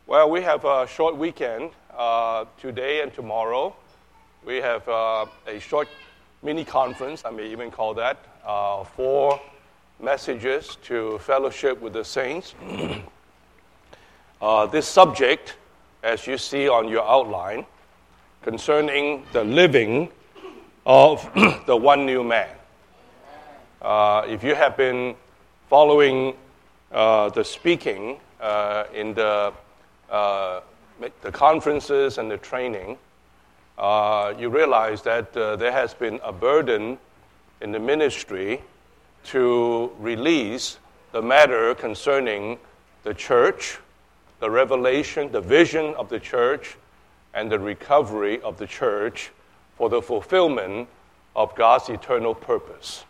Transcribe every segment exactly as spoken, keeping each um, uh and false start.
Well, we have a short weekend uh, today and tomorrow. We have uh, a short mini conference, I may even call that, uh, four messages to fellowship with the saints. uh, this subject, as you see on your outline, concerning the living of the one new man. Uh, if you have been following uh, the speaking uh, in the uh, the conferences and the training, uh, you realize that uh, there has been a burden in the ministry to release the matter concerning the church, the revelation, the vision of the church, and the recovery of the church for the fulfillment of God's eternal purpose.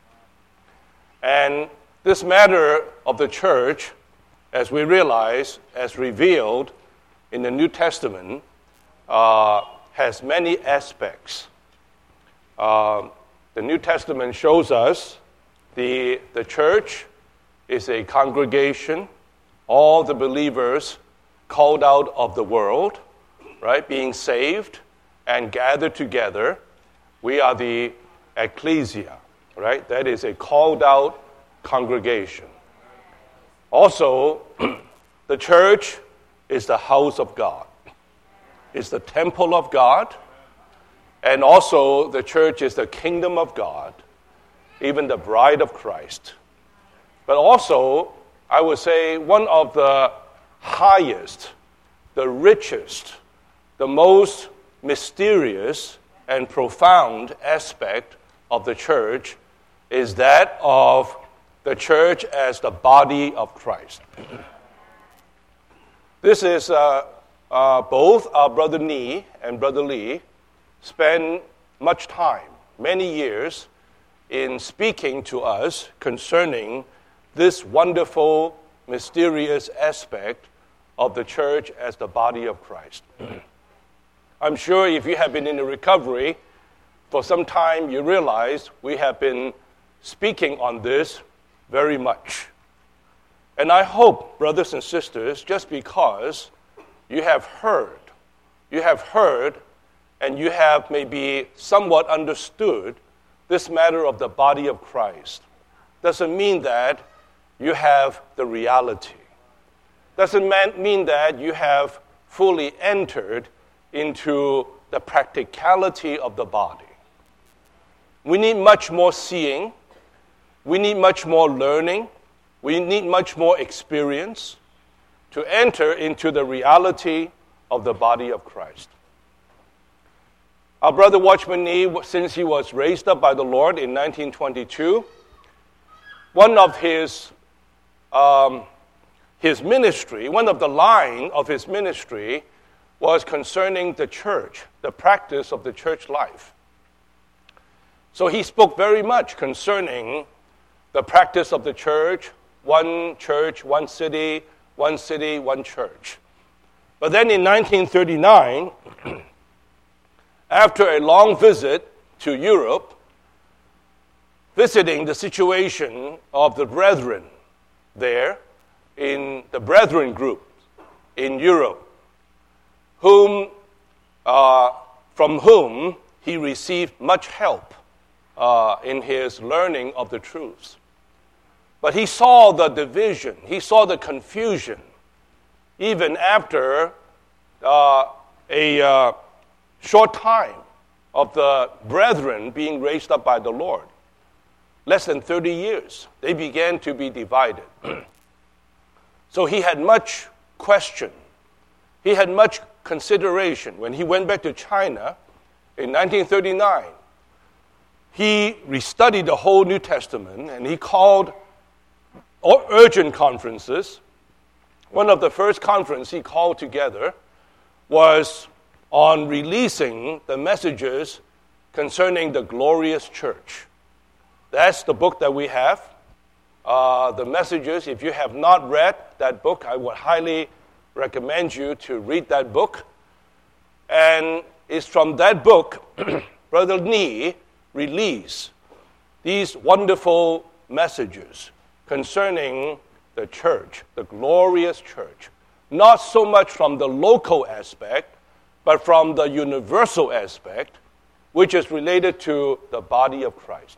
And this matter of the church, as we realize, as revealed in the New Testament, uh, has many aspects. Uh, the New Testament shows us the, the church is a congregation, all the believers called out of the world, right, being saved and gathered together. We are the ecclesia, right? That is a called out congregation. Also, the church is the house of God. It's the temple of God. And also, the church is the kingdom of God, even the bride of Christ. But also, I would say one of the highest, the richest, the most mysterious and profound aspect of the church is that of the church as the body of Christ. This is uh, uh, both our Brother Nee and Brother Lee spend much time, many years, in speaking to us concerning this wonderful, mysterious aspect of the church as the body of Christ. I'm sure if you have been in the recovery for some time, you realize we have been speaking on this very much. And I hope, brothers and sisters, just because you have heard, you have heard, and you have maybe somewhat understood this matter of the body of Christ, doesn't mean that you have the reality. Doesn't mean that you have fully entered into the practicality of the body. We need much more seeing. We need much more learning. We need much more experience to enter into the reality of the body of Christ. Our brother Watchman Nee, since he was raised up by the Lord in nineteen twenty-two, one of his um, his ministry, one of the line of his ministry was concerning the church, the practice of the church life. So he spoke very much concerning the practice of the church, one church, one city, one city, one church. But then in nineteen thirty-nine, after a long visit to Europe, visiting the situation of the brethren there in the brethren group in Europe, whom uh, from whom he received much help uh, in his learning of the truths. But he saw the division, he saw the confusion, even after uh, a uh, short time of the brethren being raised up by the Lord. Less than thirty years, they began to be divided. So he had much question. He had much consideration. When he went back to China in nineteen thirty-nine, he restudied the whole New Testament, and he called urgent conferences. One of the first conferences he called together was on releasing the messages concerning the glorious church. That's the book that we have. Uh, the messages, if you have not read that book, I would highly recommend you to read that book. And it's from that book, Brother Nee released these wonderful messages concerning the church, the glorious church, not so much from the local aspect, but from the universal aspect, which is related to the body of Christ.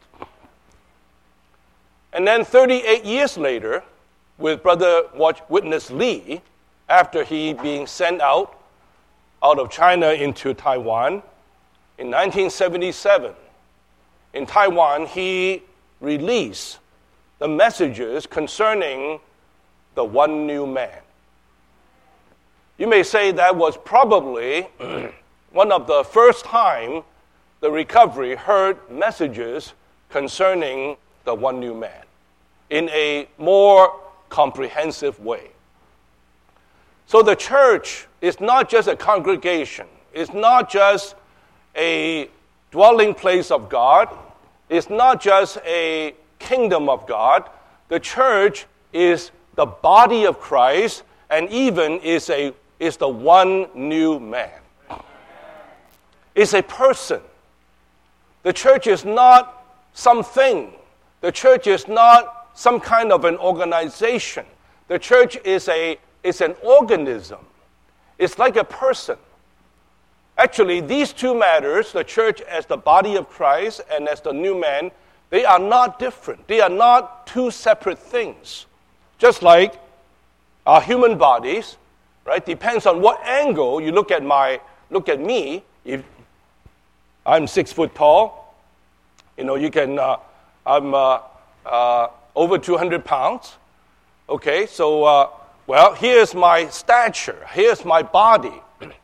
And then thirty-eight years later, with Brother Witness Lee, after he being sent out, out of China into Taiwan, in nineteen seventy-seven, in Taiwan, he released the messages concerning the one new man. You may say that was probably one of the first time the recovery heard messages concerning the one new man in a more comprehensive way. So the church is not just a congregation. It's not just a dwelling place of God. It's not just a kingdom of God. The church is the body of Christ, and even is a is the one new man. It's a person. The church is not something. The church is not some kind of an organization. The church is a is an organism. It's like a person. Actually, these two matters, the church as the body of Christ and as the new man, they are not different. They are not two separate things. Just like our human bodies, right? Depends on what angle you look at my look at me. If I'm six foot tall, you know, you can. Uh, I'm uh, uh, over two hundred pounds. Okay, so uh, well, here's my stature. Here's my body.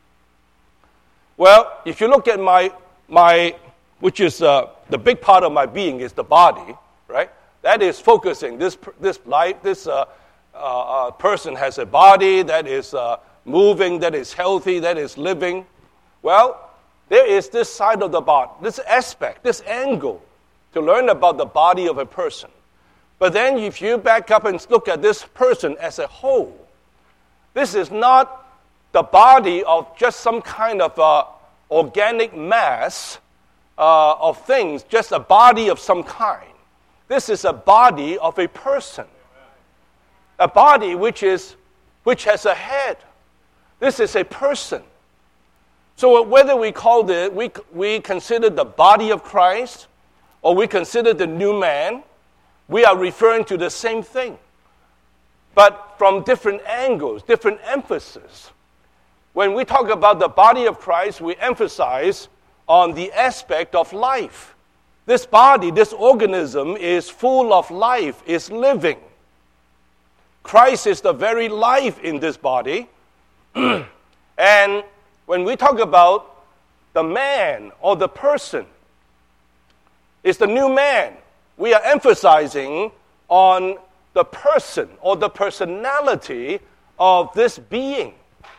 Well, if you look at my, my which is uh, the big part of my being is the body, right? That is focusing. This this life, this uh, uh, uh, person has a body that is uh, moving, that is healthy, that is living. Well, there is this side of the body, this aspect, this angle to learn about the body of a person. But then if you back up and look at this person as a whole, this is not the body of just some kind of uh, organic mass uh, of things, just a body of some kind. This is a body of a person, a body which is which has a head. This is a person. So whether we call it, we we consider the body of Christ, or we consider the new man, we are referring to the same thing, but from different angles, different emphasis. When we talk about the body of Christ, we emphasize on the aspect of life. This body, this organism is full of life, is living. Christ is the very life in this body. And when we talk about the man or the person, it's the new man. We are emphasizing on the person or the personality of this being.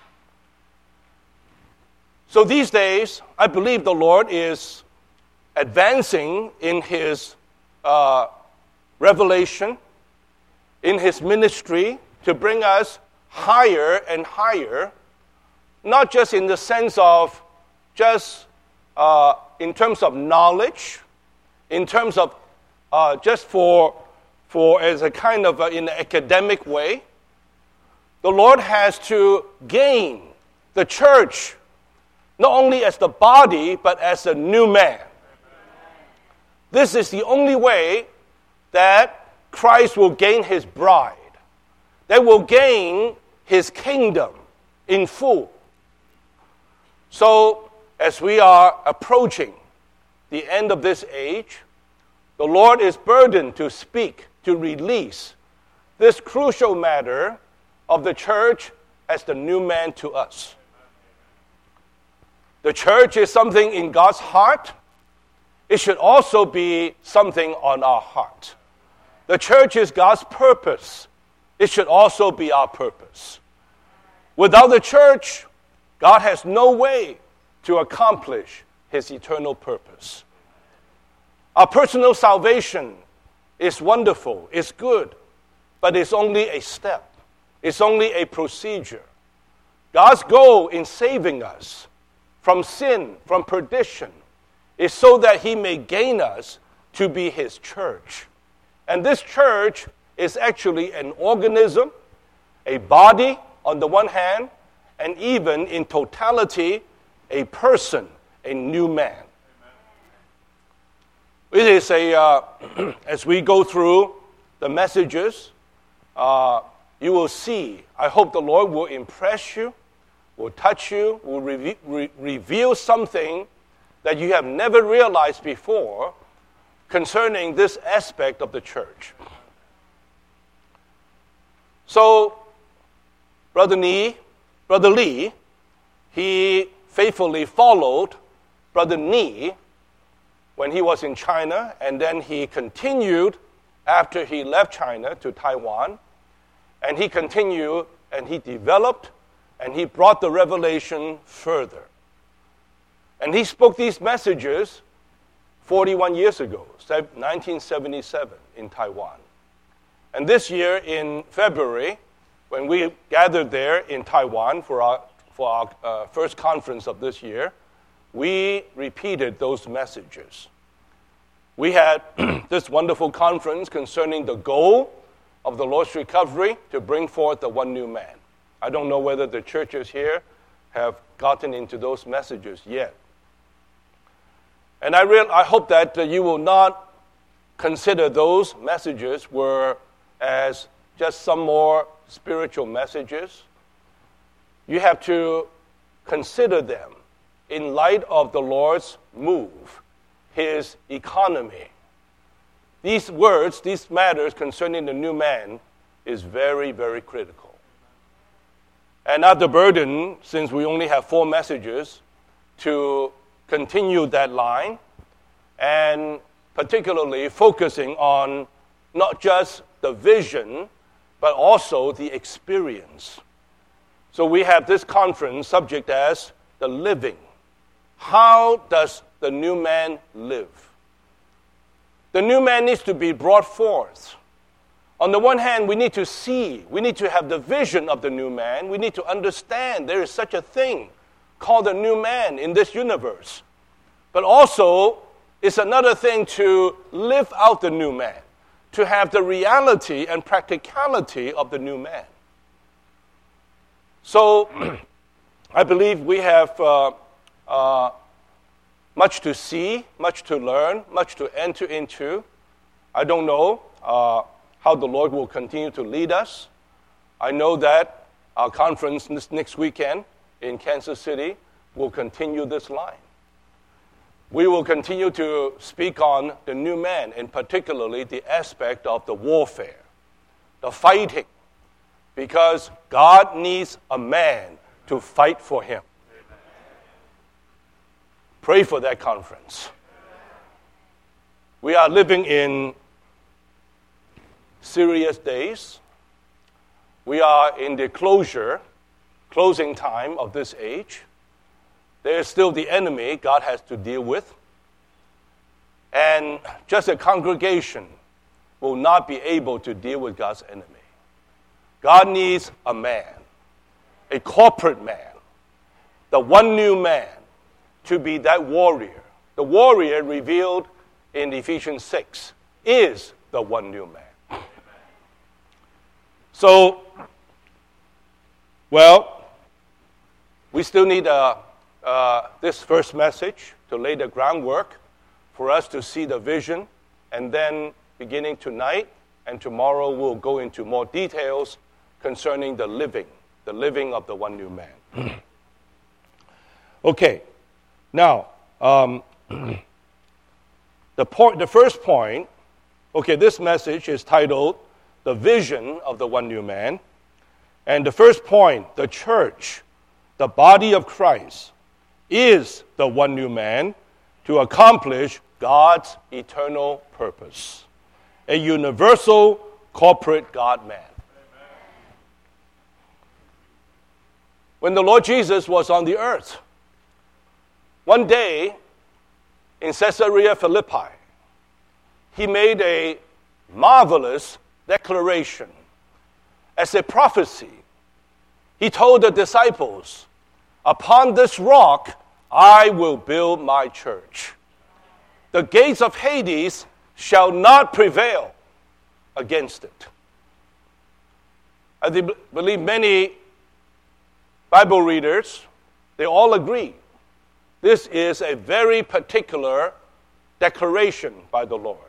So these days, I believe the Lord is advancing in His uh, revelation, in His ministry, to bring us higher and higher, not just in the sense of just uh, in terms of knowledge, in terms of uh, just for, for as a kind of, uh, in an academic way. The Lord has to gain the church not only as the body, but as a new man. This is the only way that Christ will gain His bride, that will gain His kingdom in full. So, as we are approaching the end of this age, the Lord is burdened to speak, to release this crucial matter of the church as the new man to us. The church is something in God's heart. It should also be something on our heart. The church is God's purpose. It should also be our purpose. Without the church, God has no way to accomplish His eternal purpose. Our personal salvation is wonderful, it's good, but it's only a step. It's only a procedure. God's goal in saving us from sin, from perdition, is so that He may gain us to be His church. And this church is actually an organism, a body on the one hand, and even in totality, a person, a new man. It is a, uh, as we go through the messages, uh, you will see, I hope the Lord will impress you, will touch you, will re- re- reveal something that you have never realized before concerning this aspect of the church. So, Brother Lee, Brother Lee, he faithfully followed Brother Nee when he was in China, and then he continued after he left China to Taiwan, and he continued and he developed and he brought the revelation further. And he spoke these messages forty-one years ago, nineteen seventy-seven, in Taiwan. And this year in February, when we gathered there in Taiwan for our, for our uh, first conference of this year, we repeated those messages. We had this wonderful conference concerning the goal of the Lord's recovery to bring forth the one new man. I don't know whether the churches here have gotten into those messages yet. And I, real, I hope that uh, you will not consider those messages were as just some more spiritual messages. You have to consider them in light of the Lord's move, His economy. These words, these matters concerning the new man is very, very critical. And not the burden, since we only have four messages, to continue that line, and particularly focusing on not just the vision, but also the experience. So we have this conference subject as the living. How does the new man live? The new man needs to be brought forth. On the one hand, we need to see, we need to have the vision of the new man. We need to understand there is such a thing called the new man in this universe. But also, it's another thing to live out the new man, to have the reality and practicality of the new man. So, I believe we have uh, uh, much to see, much to learn, much to enter into. I don't know uh, how the Lord will continue to lead us. I know that our conference this next weekend in Kansas City will continue this line. We will continue to speak on the new man, and particularly the aspect of the warfare, the fighting, because God needs a man to fight for him. Pray for that conference. We are living in serious days. We are in the closure, closing time of this age. There is still the enemy God has to deal with. And just a congregation will not be able to deal with God's enemy. God needs a man, a corporate man, the one new man, to be that warrior. The warrior revealed in Ephesians six is the one new man. So, well, we still need a Uh, this first message to lay the groundwork for us to see the vision, and then beginning tonight and tomorrow we'll go into more details concerning the living, the living of the one new man. Okay, now um, the point, the first point. Okay, this message is titled "The Vision of the One New Man," and the first point: the church, the body of Christ, is the one new man to accomplish God's eternal purpose. A universal corporate God-man. When the Lord Jesus was on the earth, one day in Caesarea Philippi, he made a marvelous declaration as a prophecy. He told the disciples, "Upon this rock I will build my church. The gates of Hades shall not prevail against it." I believe many Bible readers, they all agree this is a very particular declaration by the Lord,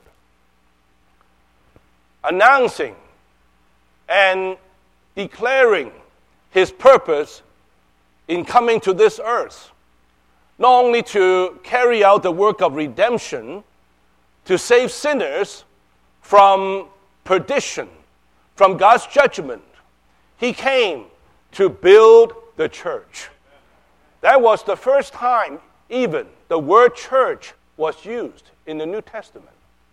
announcing and declaring his purpose in coming to this earth, not only to carry out the work of redemption, to save sinners from perdition, from God's judgment. He came to build the church. That was the first time even the word church was used in the New Testament.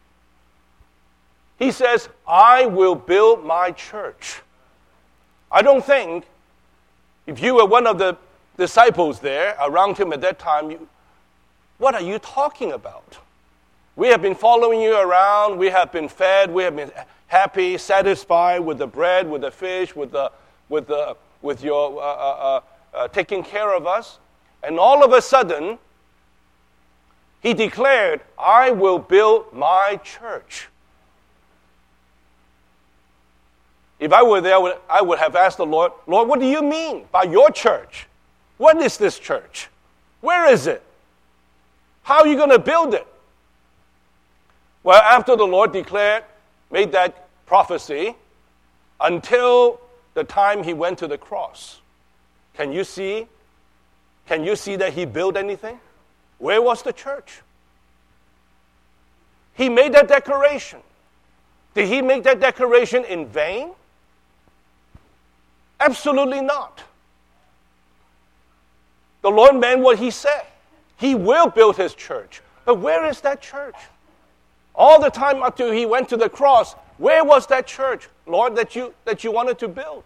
He says, I will build my church. I don't think if you were one of the disciples there around him at that time, you, what are you talking about? We have been following you around. We have been fed. We have been happy, satisfied with the bread, with the fish, with the with the with your uh, uh, uh, taking care of us. And all of a sudden, he declared, "I will build my church." If I were there, I would, I would have asked the Lord, Lord, what do you mean by your church? What is this church? Where is it? How are you going to build it? Well, after the Lord declared, made that prophecy, until the time he went to the cross, can you see? Can you see that he built anything? Where was the church? He made that declaration. Did he make that declaration in vain? Absolutely not. The Lord meant what he said. He will build his church. But where is that church? All the time up to he went to the cross, where was that church, Lord, that you that you wanted to build?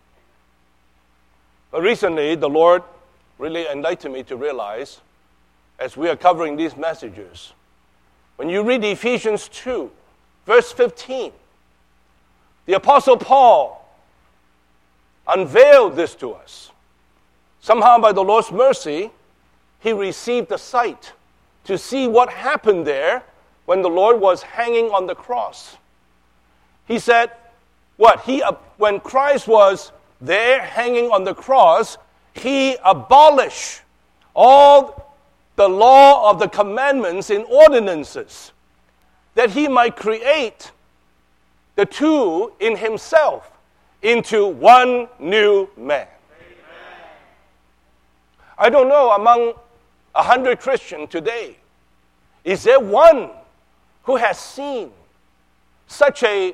But recently, the Lord really enlightened me to realize, as we are covering these messages, when you read Ephesians two, verse fifteen, the Apostle Paul unveiled this to us. Somehow, by the Lord's mercy, he received the sight to see what happened there when the Lord was hanging on the cross. He said, what? He when Christ was there hanging on the cross, he abolished all the law of the commandments and ordinances, that he might create the two in himself into one new man. Amen. I don't know, among a hundred Christians today, is there one who has seen such a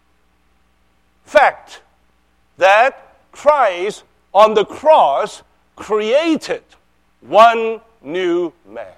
fact that Christ on the cross created one new man?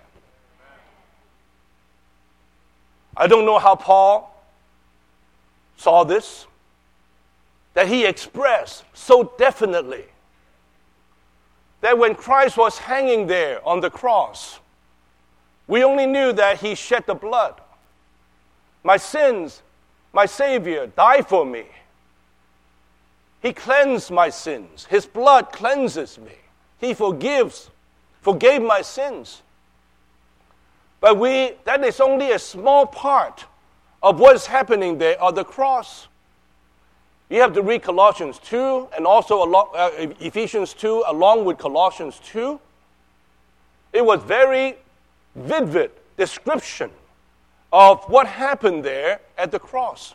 I don't know how Paul saw this, that he expressed so definitely that when Christ was hanging there on the cross, we only knew that he shed the blood. My sins, my Savior died for me. He cleansed my sins. His blood cleanses me. He forgives, forgave my sins. But we, that is only a small part of what is happening there on the cross. You have to read Colossians two and also uh, Ephesians two along with Colossians two. It was very vivid description of what happened there at the cross.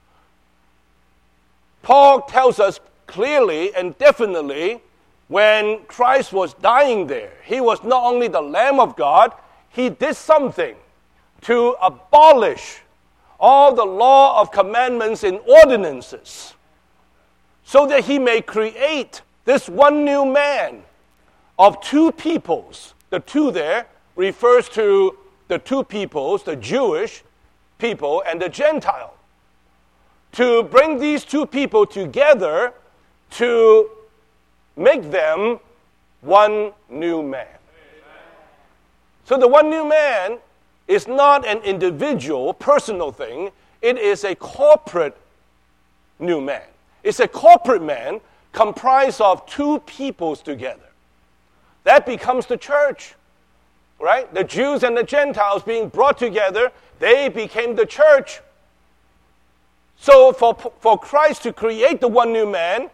Paul tells us clearly and definitely when Christ was dying there, he was not only the Lamb of God, he did something to abolish all the law of commandments and ordinances, so that he may create this one new man of two peoples. The two there refers to the two peoples, the Jewish people and the Gentile. To bring these two people together to make them one new man. So the one new man is not an individual, personal thing. It is a corporate new man. It's a corporate man comprised of two peoples together. That becomes the church, right? The Jews and the Gentiles being brought together, they became the church. So for, for Christ to create the one new man,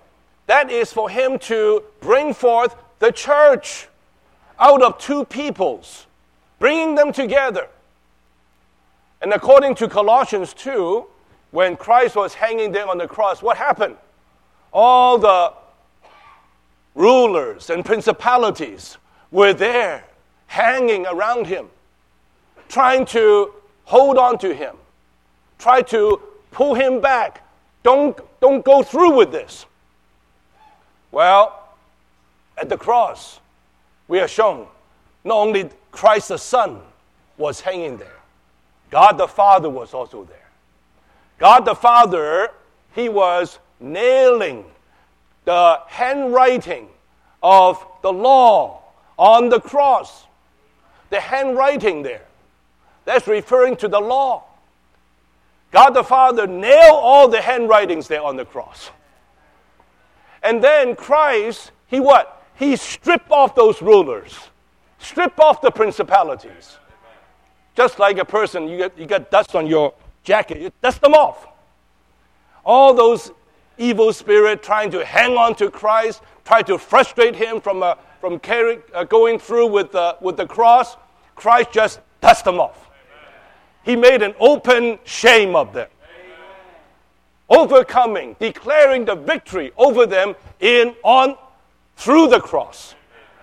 That is for him to bring forth the church out of two peoples, bringing them together. And according to Colossians two, when Christ was hanging there on the cross, what happened? All the rulers and principalities were there, hanging around him, trying to hold on to him, try to pull him back. Don't, don't go through with this. Well, at the cross, we are shown not only Christ the Son was hanging there, God the Father was also there. God the Father, he was nailing the handwriting of the law on the cross. The handwriting there, that's referring to the law. God the Father nailed all the handwritings there on the cross. And then Christ, he what? He stripped off those rulers, stripped off the principalities. Just like a person, you get, you get dust on your jacket, you dust them off. All those evil spirits trying to hang on to Christ, try to frustrate him from, uh, from carry, uh, going through with, uh, with the cross, Christ just dust them off. He made an open shame of them. Overcoming, declaring the victory over them in, on, through the cross.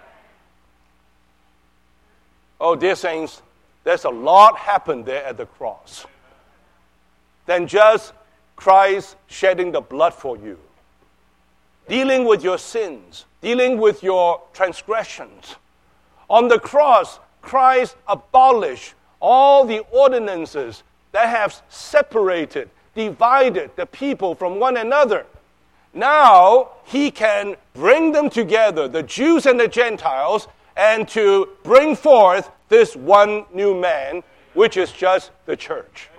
Oh, dear saints, there's a lot happened there at the cross than just Christ shedding the blood for you, dealing with your sins, dealing with your transgressions. On the cross, Christ abolished all the ordinances that have separated, divided the people from one another. Now, he can bring them together, the Jews and the Gentiles, and to bring forth this one new man, which is just the church.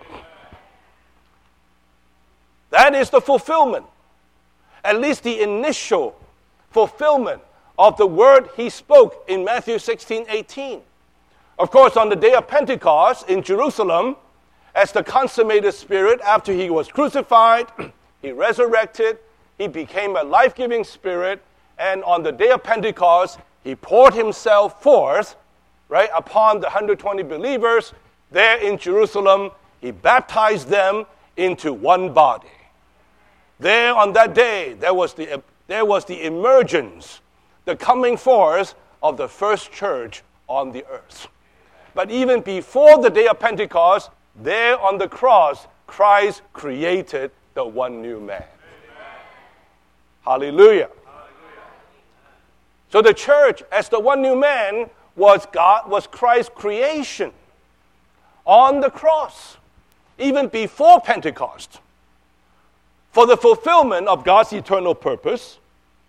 That is the fulfillment, at least the initial fulfillment of the word he spoke in Matthew sixteen eighteen. Of course, on the day of Pentecost in Jerusalem, as the consummated Spirit, after he was crucified, he resurrected, he became a life-giving Spirit, and on the day of Pentecost, he poured himself forth, right, upon the one hundred twenty believers there in Jerusalem. He baptized them into one body. There on that day, there was the, there was the emergence, the coming forth of the first church on the earth. But even before the day of Pentecost, there on the cross, Christ created the one new man. Hallelujah. Hallelujah. So the church, as the one new man, was God, was Christ's creation on the cross, even before Pentecost, for the fulfillment of God's eternal purpose.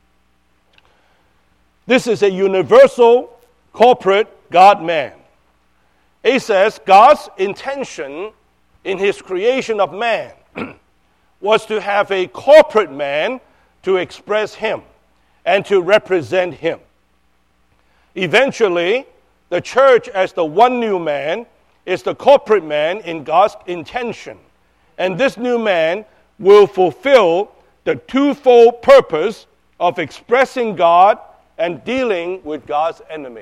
This is a universal, corporate God-man. It says God's intention in his creation of man was to have a corporate man to express him and to represent him. Eventually, the church as the one new man is the corporate man in God's intention. And this new man will fulfill the twofold purpose of expressing God and dealing with God's enemy.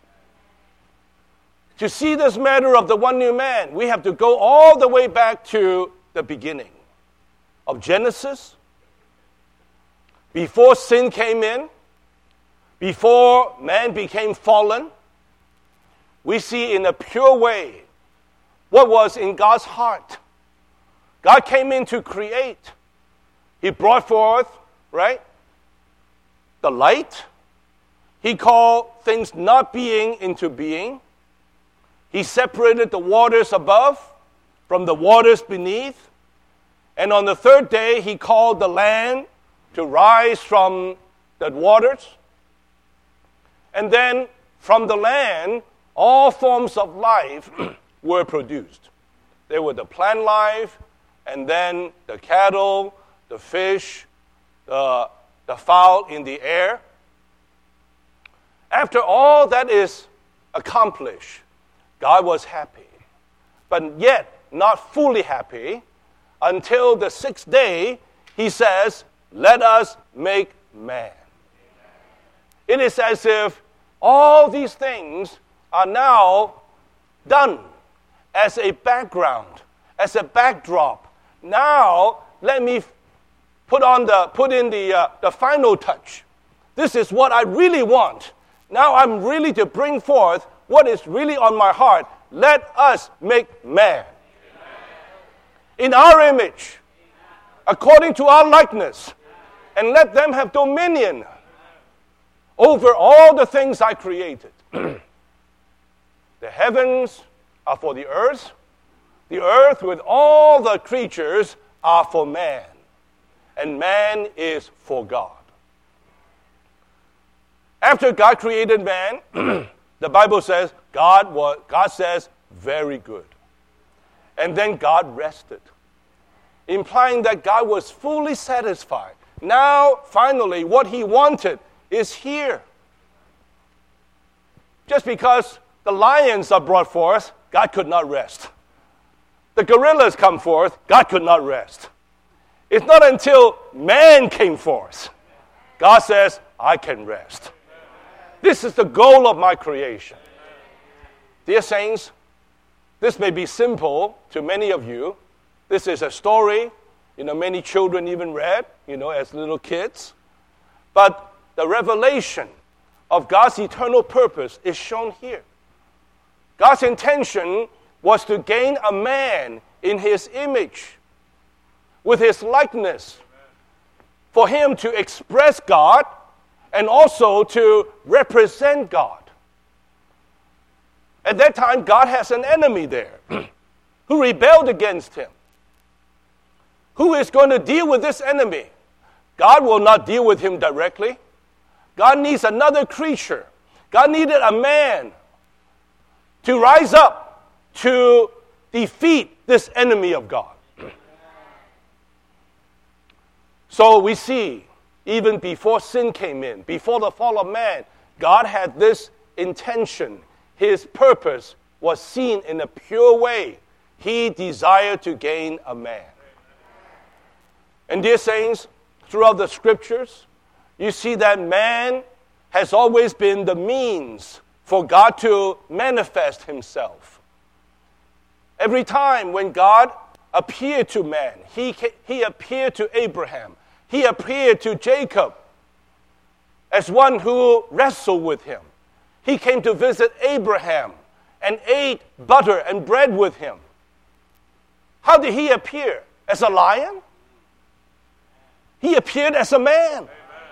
To see this matter of the one new man, we have to go all the way back to the beginning of Genesis. Before sin came in, before man became fallen, we see in a pure way what was in God's heart. God came in to create. He brought forth, right, the light. He called things not being into being. He separated the waters above from the waters beneath. And on the third day, he called the land to rise from the waters. And then from the land, all forms of life were produced. There were the plant life, and then the cattle, the fish, the, the fowl in the air. After all that is accomplished, God was happy, but yet not fully happy until the sixth day, he says, let us make man. It is as if all these things are now done as a background, as a backdrop. Now, let me put on the put in the uh, the final touch. This is what I really want. Now I'm really to bring forth what is really on my heart. Let us make man in our image, according to our likeness, and let them have dominion over all the things I created. The heavens are for the earth. The earth with all the creatures are for man. And man is for God. After God created man, the Bible says, God was, God says, very good. And then God rested, implying that God was fully satisfied. Now, finally, what he wanted is here. Just because the lions are brought forth, God could not rest. The gorillas come forth, God could not rest. It's not until man came forth, God says, I can rest. This is the goal of my creation. Dear saints, this may be simple to many of you. This is a story, you know, many children even read, you know, as little kids. But the revelation of God's eternal purpose is shown here. God's intention was to gain a man in his image, with his likeness, for him to express God and also to represent God. At that time, God has an enemy there who rebelled against him. Who is going to deal with this enemy? God will not deal with him directly. God needs another creature. God needed a man to rise up to defeat this enemy of God. So we see, even before sin came in, before the fall of man, God had this intention. His purpose was seen in a pure way. He desired to gain a man. And dear saints, throughout the scriptures, you see that man has always been the means for God to manifest himself. Every time when God appeared to man, he, he appeared to Abraham. He appeared to Jacob as one who wrestled with him. He came to visit Abraham and ate butter and bread with him. How did he appear? As a lion? He appeared as a man.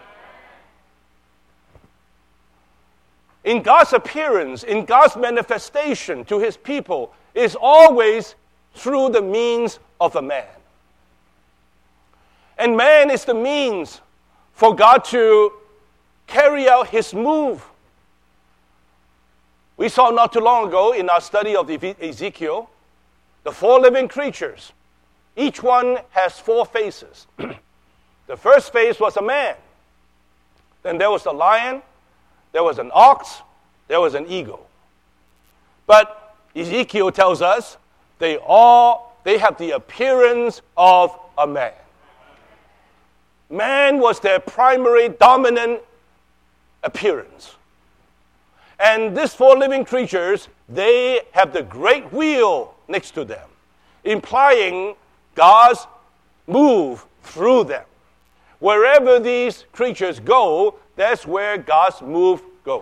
In God's appearance, in God's manifestation to his people, is always through the means of a man. And man is the means for God to carry out his move. We saw not too long ago in our study of Ezekiel, the four living creatures. Each one has four faces. The first face was a man. Then there was the lion, there was an ox, there was an eagle. But Ezekiel tells us they all they have the appearance of a man. Man was their primary dominant appearance. And these four living creatures, they have the great wheel next to them, implying God's move through them. Wherever these creatures go, that's where God's move goes.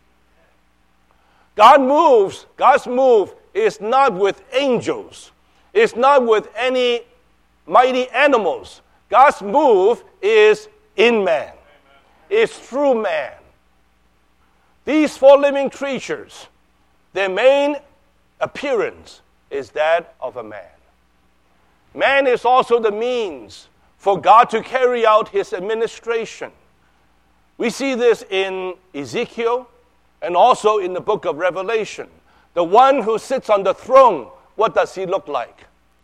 God moves, God's move is not with angels. It's not with any mighty animals. God's move is in man. It's through man. These four living creatures, their main appearance is that of a man. Man is also the means for God to carry out his administration. We see this in Ezekiel and also in the book of Revelation. The one who sits on the throne, what does he look like?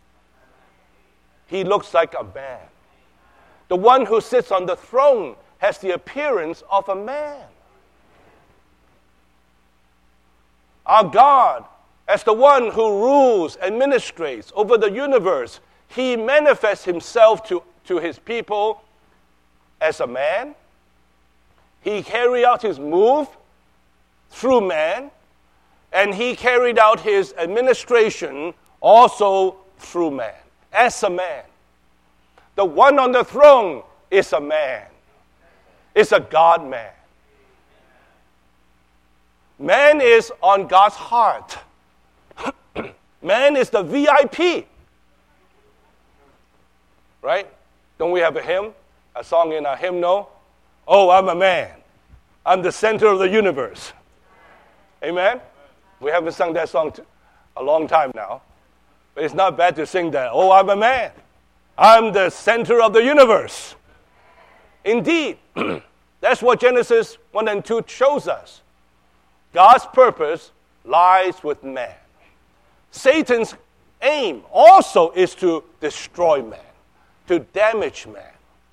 He looks like a man. The one who sits on the throne has the appearance of a man. Our God, as the one who rules, administrates over the universe, he manifests himself to, to his people as a man He carried out his move through man, and he carried out his administration also through man, as a man. The one on the throne is a man. It's a God-man. Man is on God's heart. Man is the V I P. Right? Don't we have a hymn? A song in our hymnal? Oh, I'm a man. I'm the center of the universe. Amen? We haven't sung that song to a long time now. But it's not bad to sing that. Oh, I'm a man. I'm the center of the universe. Indeed, that's what Genesis one and two shows us. God's purpose lies with man. Satan's aim also is to destroy man, to damage man.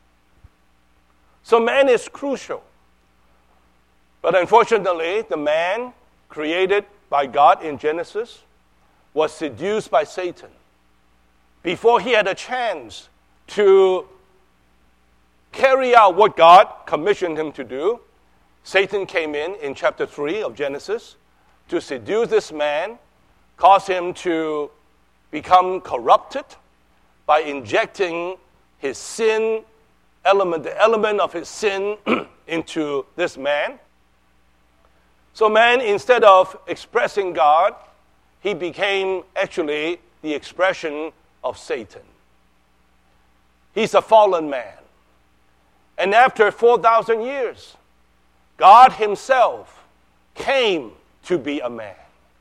So man is crucial. But unfortunately, the man created by God in Genesis was seduced by Satan. Before he had a chance to carry out what God commissioned him to do, Satan came in in chapter three of Genesis to seduce this man, cause him to become corrupted by injecting his sin element, the element of his sin into this man. So man, instead of expressing God, he became actually the expression of Satan. He's a fallen man. And after four thousand years, God himself came to be a man.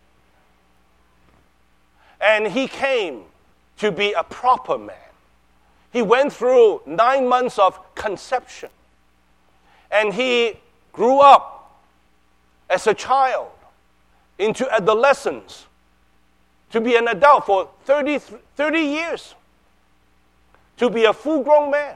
And he came to be a proper man. He went through nine months of conception. And he grew up as a child into adolescence to be an adult for thirty, thirty years, to be a full-grown man.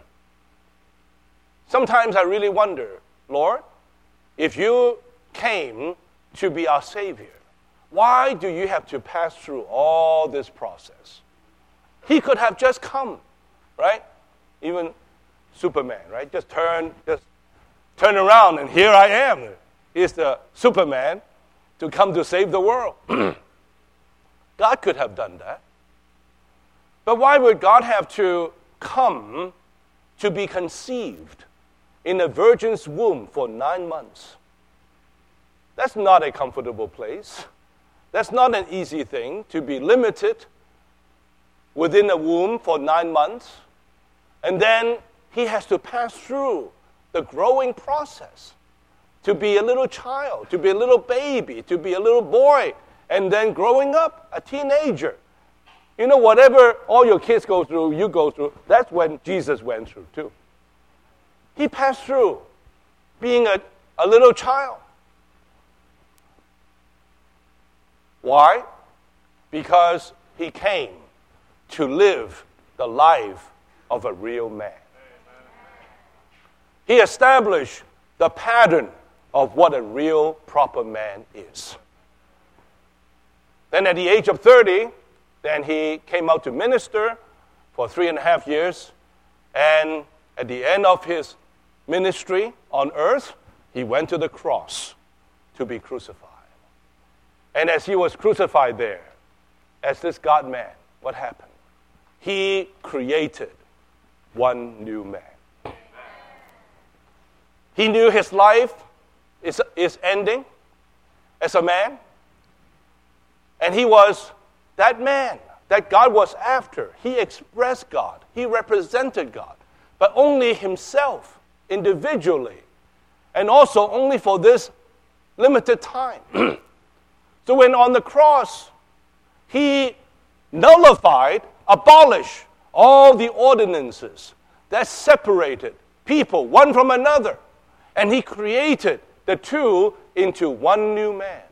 Sometimes I really wonder, Lord, if you came to be our Savior, why do you have to pass through all this process? He could have just come, right? Even Superman, right? Just turn, just turn around, and here I am. He's the Superman to come to save the world. God could have done that. But why would God have to come to be conceived in a virgin's womb for nine months? That's not a comfortable place. That's not an easy thing to be limited within a womb for nine months. And then he has to pass through the growing process to be a little child, to be a little baby, to be a little boy, and then growing up, a teenager. You know, whatever all your kids go through, you go through, that's when Jesus went through too. He passed through being a, a little child. Why? Because he came to live the life of a real man. He established the pattern of what a real, proper man is. Then at the age of thirty, then he came out to minister for three and a half years. And at the end of his ministry on earth, he went to the cross to be crucified. And as he was crucified there, as this God-man, what happened? He created one new man. He knew his life is, is ending as a man. And he was that man that God was after. He expressed God. He represented God. But only himself, individually. And also only for this limited time. So when on the cross, he nullified, abolished all the ordinances that separated people one from another. And he created the two into one new man.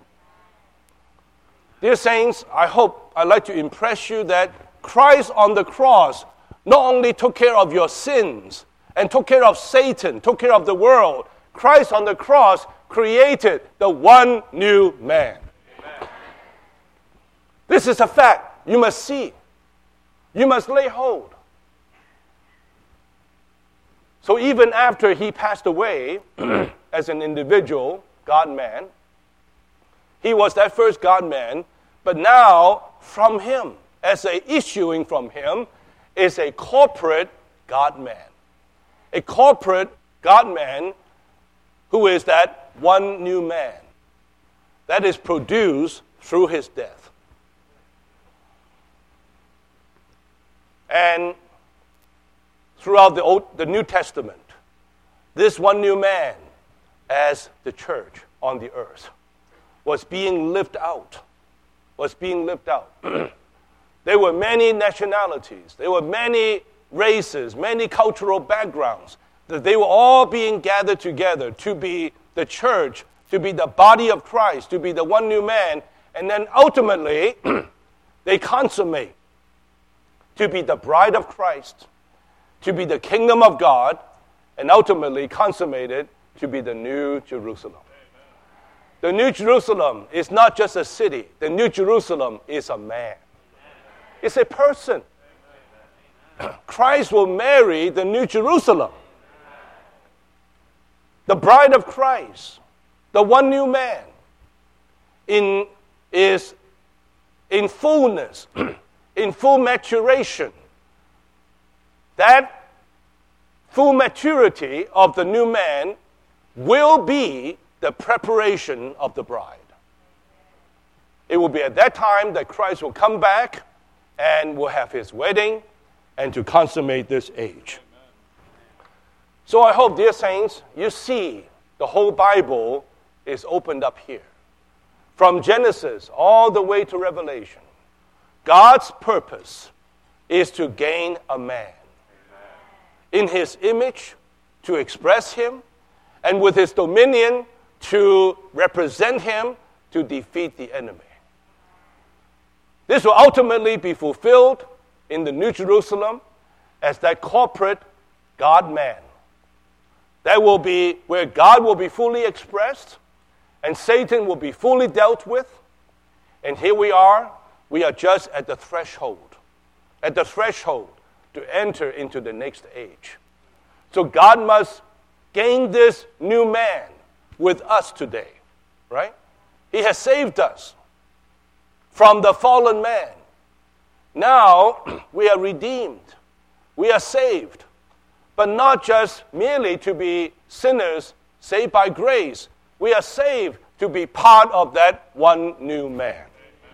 Dear saints, I hope I'd like to impress you that Christ on the cross not only took care of your sins and took care of Satan, took care of the world. Christ on the cross created the one new man. Amen. This is a fact you must see. You must lay hold. So even after he passed away as an individual God-man, he was that first God-man, but now from him, as a issuing from him, is a corporate God-man. A corporate God-man who is that one new man that is produced through his death. And throughout the Old, the New Testament, this one new man, as the church on the earth, was being lived out, was being lived out. There were many nationalities, there were many races, many cultural backgrounds, that they were all being gathered together to be the church, to be the body of Christ, to be the one new man, and then ultimately they consummate to be the bride of Christ, to be the kingdom of God, and ultimately consummated to be the New Jerusalem. The New Jerusalem is not just a city. The New Jerusalem is a man. It's a person. Christ will marry the New Jerusalem. The bride of Christ, the one new man, in, is in fullness, in full maturation. That full maturity of the new man will be the preparation of the bride. It will be at that time that Christ will come back and will have his wedding and to consummate this age. So I hope, dear saints, you see the whole Bible is opened up here. From Genesis all the way to Revelation, God's purpose is to gain a man in his image, to express him, and with his dominion to represent him, to defeat the enemy. This will ultimately be fulfilled in the New Jerusalem as that corporate God-man. That will be where God will be fully expressed and Satan will be fully dealt with. And here we are, we are just at the threshold, at the threshold to enter into the next age. So God must gain this new man with us today, right? He has saved us from the fallen man. Now we are redeemed. We are saved. But not just merely to be sinners saved by grace. We are saved to be part of that one new man.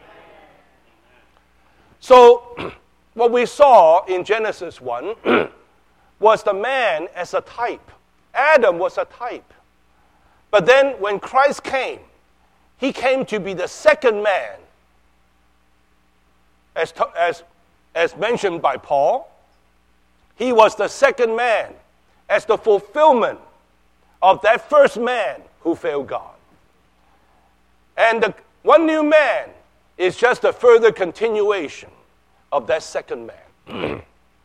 So what we saw in Genesis one was the man as a type. Adam was a type. But then when Christ came, he came to be the second man, as, to, as, as mentioned by Paul. He was the second man as the fulfillment of that first man who failed God. And the one new man is just a further continuation of that second man.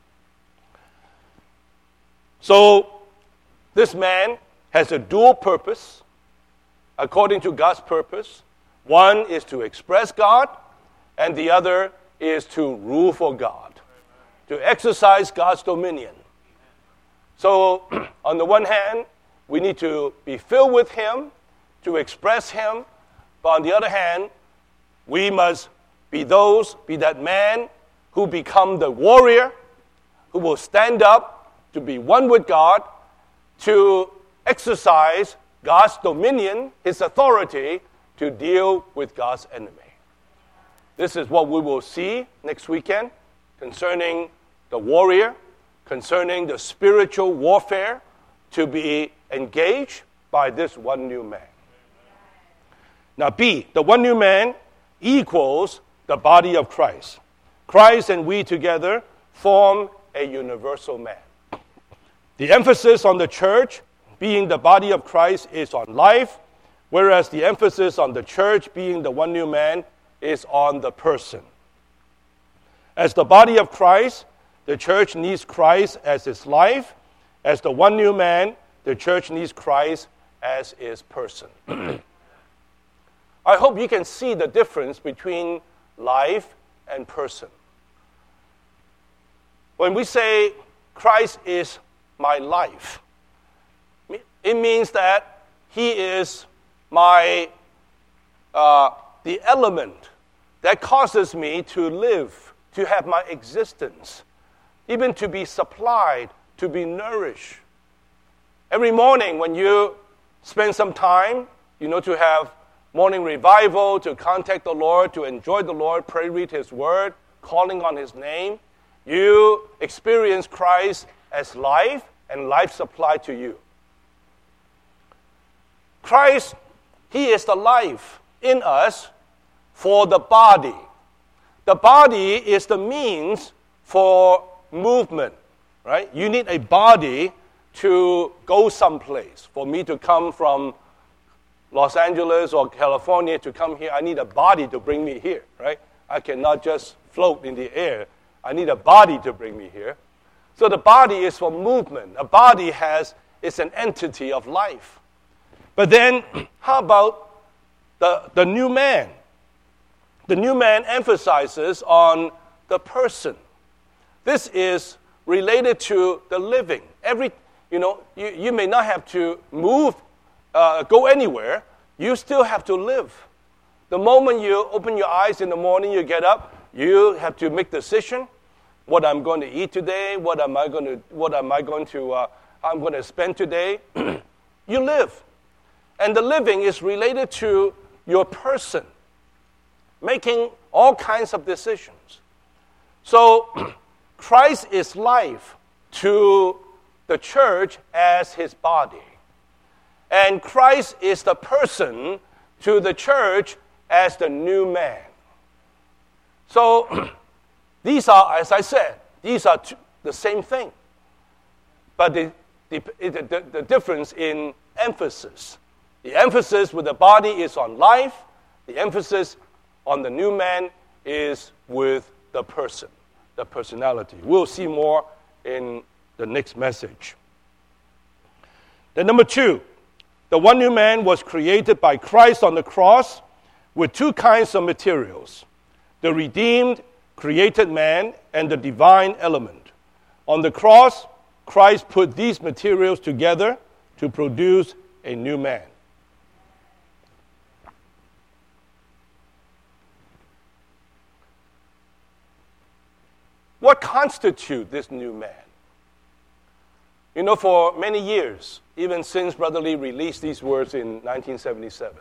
So this man has a dual purpose according to God's purpose. One is to express God, and the other is to rule for God, to exercise God's dominion. So on the one hand, we need to be filled with him, to express him. But on the other hand, we must be those, be that man who become the warrior, who will stand up to be one with God, to exercise God's dominion, his authority, to deal with God's enemy. This is what we will see next weekend concerning the warrior, concerning the spiritual warfare to be engaged by this one new man. Now B, the one new man equals the body of Christ. Christ and we together form a universal man. The emphasis on the church being the body of Christ is on life, whereas the emphasis on the church being the one new man is on the person. As the body of Christ, the church needs Christ as its life. As the one new man, the church needs Christ as its person. I hope you can see the difference between life and person. When we say Christ is my life. It means that he is my uh, the element that causes me to live, to have my existence, even to be supplied, to be nourished. Every morning when you spend some time, you know, to have morning revival, to contact the Lord, to enjoy the Lord, pray, read His Word, calling on His name, you experience Christ as life and life supplied to you. Christ, He is the life in us for the body. The body is the means for movement, right? You need a body to go someplace. For me to come from Los Angeles or California to come here, I need a body to bring me here, right? I cannot just float in the air. I need a body to bring me here. So the body is for movement. A body has is an entity of life. But then, how about the, the new man? The new man emphasizes on the person. This is related to the living. Every, you know, you, you may not have to move, uh, go anywhere. You still have to live. The moment you open your eyes in the morning, you get up, you have to make decision. What I'm going to eat today, what am I going to, what am I going to, uh, I'm going to spend today. You live. And the living is related to your person, making all kinds of decisions. So Christ is life to the church as His body. And Christ is the person to the church as the new man. So these are, as I said, these are two, the same thing. But the, the, the, the difference in emphasis. The emphasis with the body is on life. The emphasis on the new man is with the person, the personality. We'll see more in the next message. Then number two, the one new man was created by Christ on the cross with two kinds of materials: the redeemed, created man, and the divine element. On the cross, Christ put these materials together to produce a new man. What constitutes this new man? You know, for many years, even since Brother Lee released these words in nineteen seventy-seven,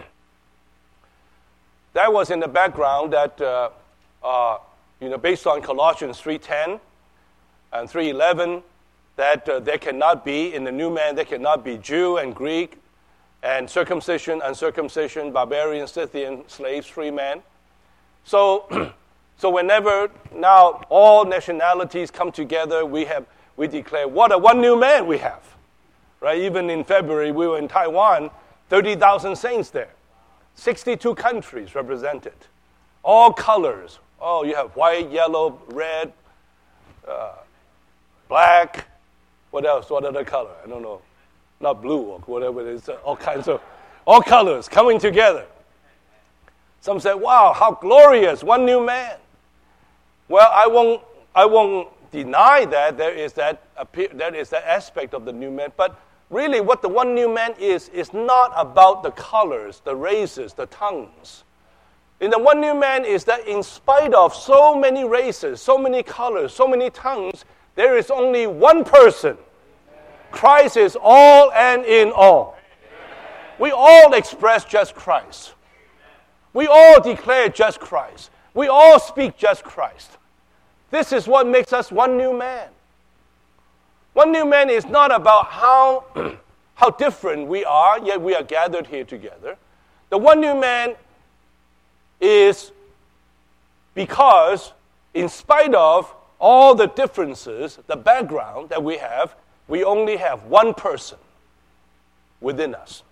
that was in the background that, uh, uh, you know, based on Colossians three ten and three eleven, that uh, there cannot be, in the new man, there cannot be Jew and Greek, and circumcision, uncircumcision, barbarian, Scythian, slaves, free man. So, so whenever now all nationalities come together, we have we declare what a one new man we have, right? Even in February, we were in Taiwan, thirty thousand saints there, sixty-two countries represented, all colors. Oh, you have white, yellow, red, uh, black. What else? What other color? I don't know. Not blue or whatever it is. All kinds of, all colors coming together. Some say, "Wow, how glorious! One new man." Well, I won't. I won't deny that there is that that is that aspect of the new man. But really, what the one new man is is not about the colors, the races, the tongues. In the one new man is that in spite of so many races, so many colors, so many tongues, there is only one person. Christ is all and in all. We all express just Christ. We all declare just Christ. We all speak just Christ. This is what makes us one new man. One new man is not about how, how different we are, yet we are gathered here together. The one new man is because, in spite of all the differences, the background that we have, we only have one person within us.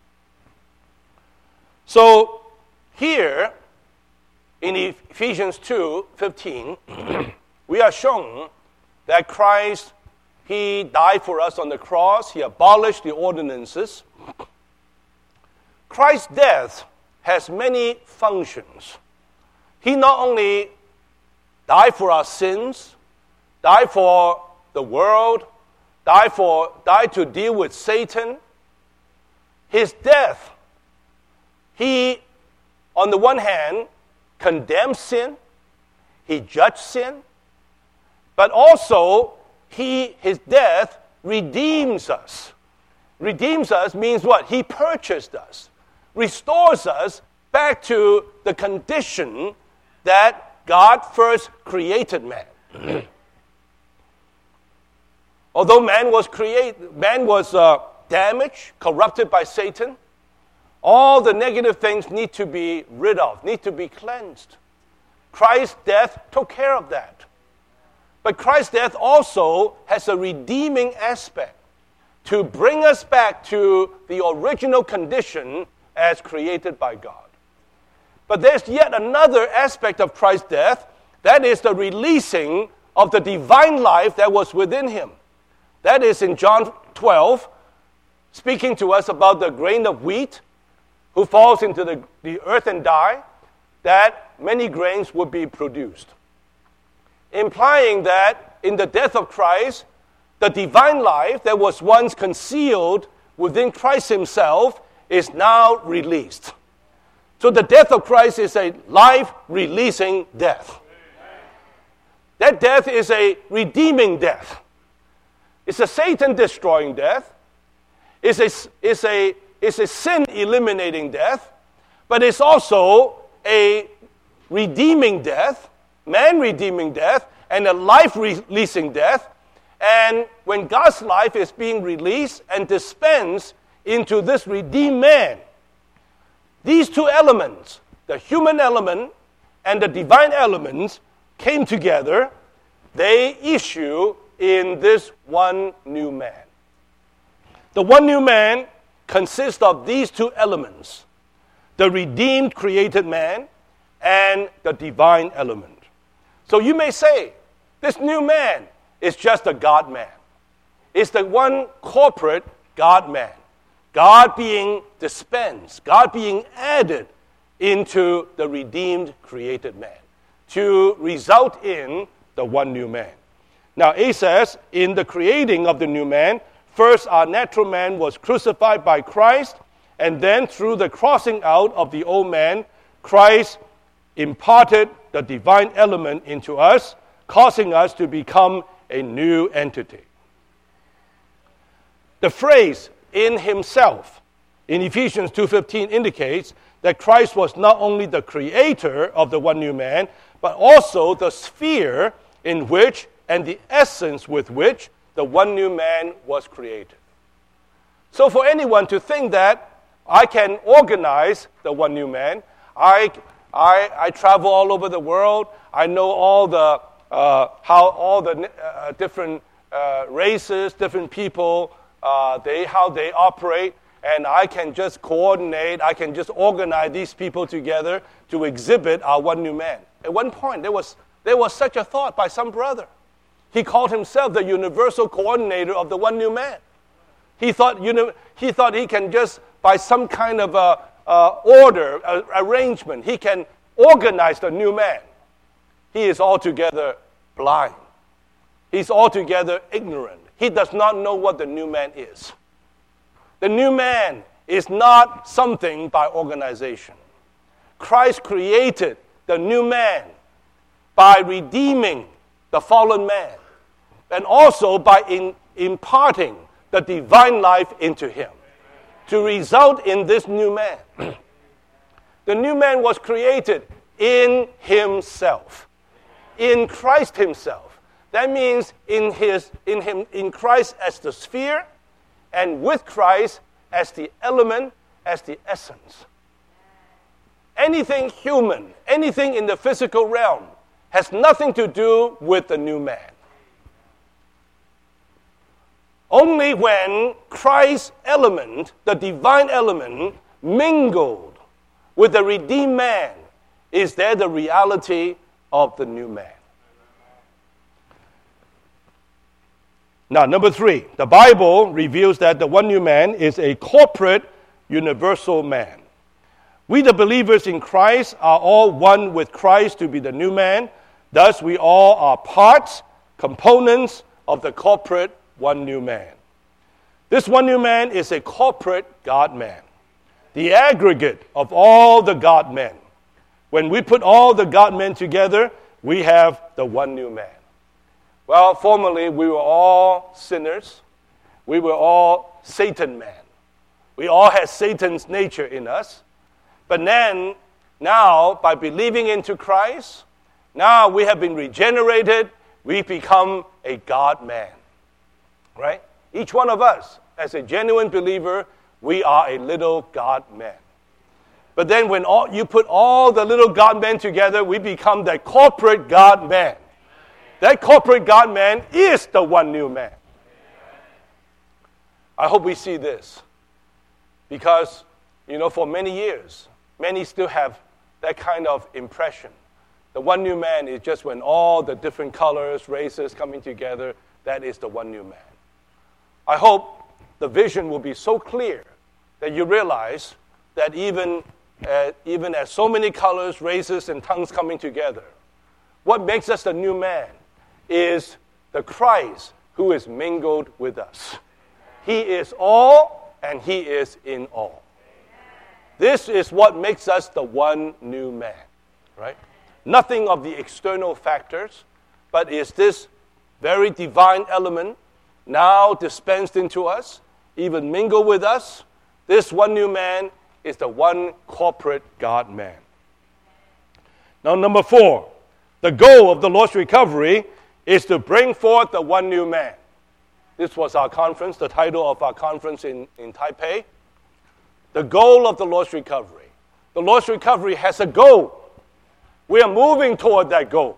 So here, in Ephesians two fifteen, we are shown that Christ, He died for us on the cross. He abolished the ordinances. Christ's death has many functions. He not only died for our sins, died for the world, died for, died to deal with Satan. His death, he, on the one hand, condemns sin, he judged sin, but also he, his death redeems us. Redeems us means what? He purchased us, restores us back to the condition that God first created man. Although man was created, man was uh, damaged, corrupted by Satan, all the negative things need to be rid of, need to be cleansed. Christ's death took care of that. But Christ's death also has a redeeming aspect to bring us back to the original condition as created by God. But there's yet another aspect of Christ's death, that is the releasing of the divine life that was within him. That is in John twelve, speaking to us about the grain of wheat who falls into the, the earth and die, that many grains would be produced. Implying that in the death of Christ, the divine life that was once concealed within Christ himself is now released. So the death of Christ is a life-releasing death. That death is a redeeming death. It's a Satan-destroying death. It's a, it's a, it's a sin-eliminating death. But it's also a redeeming death, man-redeeming death, and a life-releasing death. And when God's life is being released and dispensed into this redeemed man, these two elements, the human element and the divine elements, came together. They issue in this one new man. The one new man consists of these two elements, the redeemed created man and the divine element. So you may say, this new man is just a God man. It's the one corporate God man. God being dispensed, God being added into the redeemed created man to result in the one new man. Now, it says, in the creating of the new man, first our natural man was crucified by Christ, and then through the crossing out of the old man, Christ imparted the divine element into us, causing us to become a new entity. The phrase, in himself, in Ephesians two fifteen indicates that Christ was not only the creator of the one new man, but also the sphere in which and the essence with which the one new man was created. So for anyone to think that I can organize the one new man, I, I, I travel all over the world, I know all the, uh, how all the uh, different uh, races, different people, uh, they, how they operate, and I can just coordinate, I can just organize these people together to exhibit our one new man. At one point, there was, there was such a thought by some brother. He called himself the universal coordinator of the one new man. He thought, you know, he thought he can just, by some kind of a, a order, a, arrangement, he can organize the new man. He is altogether blind. He's altogether ignorant. He does not know what the new man is. The new man is not something by organization. Christ created the new man by redeeming the fallen man, and also by in, imparting the divine life into him to result in this new man. The new man was created in himself, in Christ himself. That means in his, in him, in Christ as the sphere, and with Christ as the element, as the essence. Anything human, anything in the physical realm, has nothing to do with the new man. Only when Christ's element, the divine element, mingled with the redeemed man, is there the reality of the new man. Now, number three, the Bible reveals that the one new man is a corporate, universal man. We, the believers in Christ, are all one with Christ to be the new man. Thus, we all are parts, components of the corporate one new man. This one new man is a corporate God-man, the aggregate of all the God-men. When we put all the God-men together, we have the one new man. Well, formerly, we were all sinners. We were all Satan men. We all had Satan's nature in us. But then, now, by believing into Christ, now we have been regenerated. We become a God-man. Right? Each one of us, as a genuine believer, we are a little God-man. But then when all, you put all the little God-men together, we become that corporate God-man. That corporate God-man is the one new man. I hope we see this. Because, you know, for many years, many still have that kind of impression. The one new man is just when all the different colors, races coming together, that is the one new man. I hope the vision will be so clear that you realize that even, uh, even as so many colors, races, and tongues coming together, what makes us the new man is the Christ who is mingled with us. He is all, and he is in all. This is what makes us the one new man, right? Nothing of the external factors, but is this very divine element now dispensed into us, even mingled with us. This one new man is the one corporate God-man. Now, number four, the goal of the Lord's recovery is to bring forth the one new man. This was our conference, the title of our conference in, in Taipei. The goal of the Lord's recovery. The Lord's recovery has a goal. We are moving toward that goal.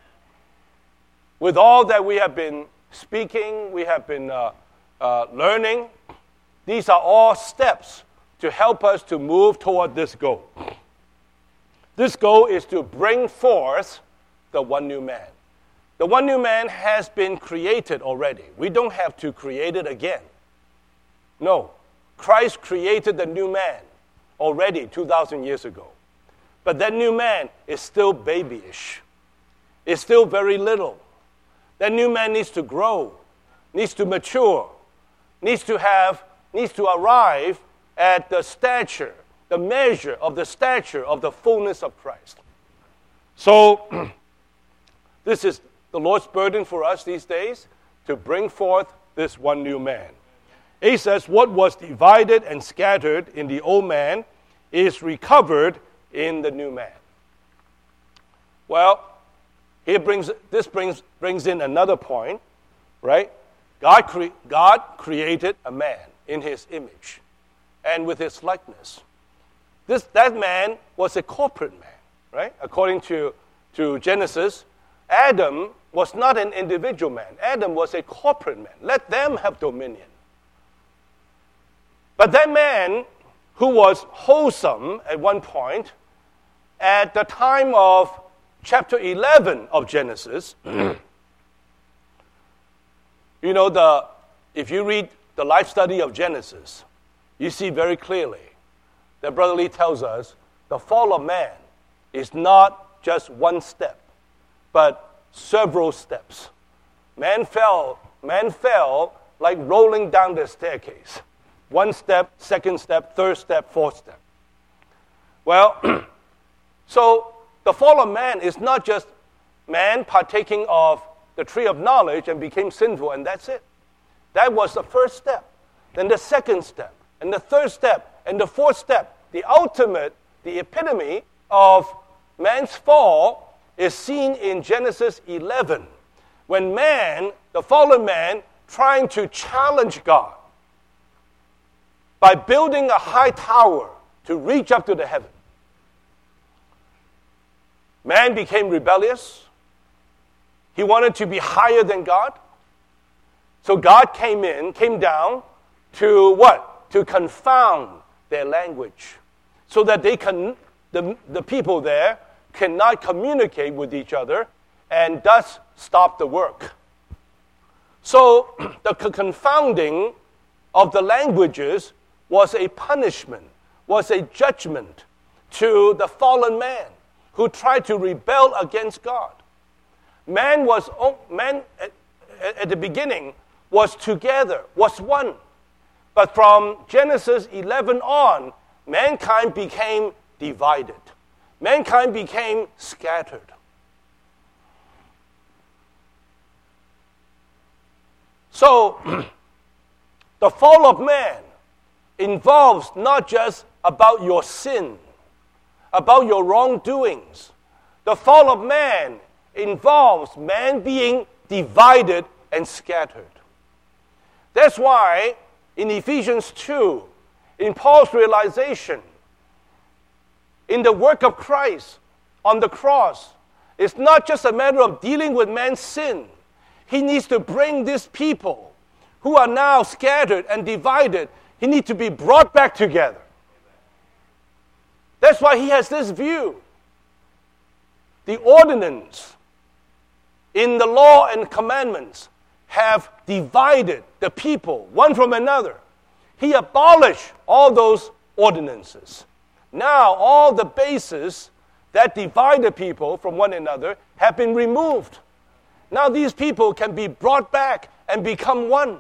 With all that we have been speaking, we have been uh, uh, learning, these are all steps to help us to move toward this goal. This goal is to bring forth the one new man. The one new man has been created already. We don't have to create it again. No. Christ created the new man already two thousand years ago. But that new man is still babyish. It's still very little. That new man needs to grow, needs to mature, needs to have, needs to arrive at the stature, the measure of the stature of the fullness of Christ. So, this is the Lord's burden for us these days, to bring forth this one new man. He says, what was divided and scattered in the old man is recovered in the new man. Well, here brings this brings brings in another point, right? God, cre- God created a man in his image and with his likeness. This that man was a corporate man, right? According to, to Genesis, Adam was not an individual man. Adam was a corporate man. Let them have dominion. But that man who was wholesome at one point, at the time of chapter eleven of Genesis, you know, the if you read the life study of Genesis, you see very clearly that Brother Lee tells us the fall of man is not just one step, but several steps. Man fell, man fell like rolling down the staircase. One step, second step, third step, fourth step. Well, so the fall of man is not just man partaking of the tree of knowledge and became sinful, and that's it. That was the first step. Then the second step, and the third step, and the fourth step. The ultimate, the epitome of man's fall is seen in Genesis eleven, when man, the fallen man, trying to challenge God by building a high tower to reach up to the heaven. Man became rebellious. He wanted to be higher than God. So God came in, came down to what? To confound their language, so that they can, the, the people there cannot communicate with each other and thus stop the work. So the confounding of the languages was a punishment, was a judgment to the fallen man who tried to rebel against God. Man was man at, at the beginning was together, was one. But from Genesis eleven on, mankind became divided. Mankind became scattered. So, the fall of man involves not just about your sin, about your wrongdoings. The fall of man involves man being divided and scattered. That's why in Ephesians two, in Paul's realization, in the work of Christ on the cross, it's not just a matter of dealing with man's sin. He needs to bring these people who are now scattered and divided, he needs to be brought back together. That's why he has this view. The ordinance in the law and commandments have divided the people one from another. He abolished all those ordinances. Now all the bases that divide the people from one another have been removed. Now these people can be brought back and become one.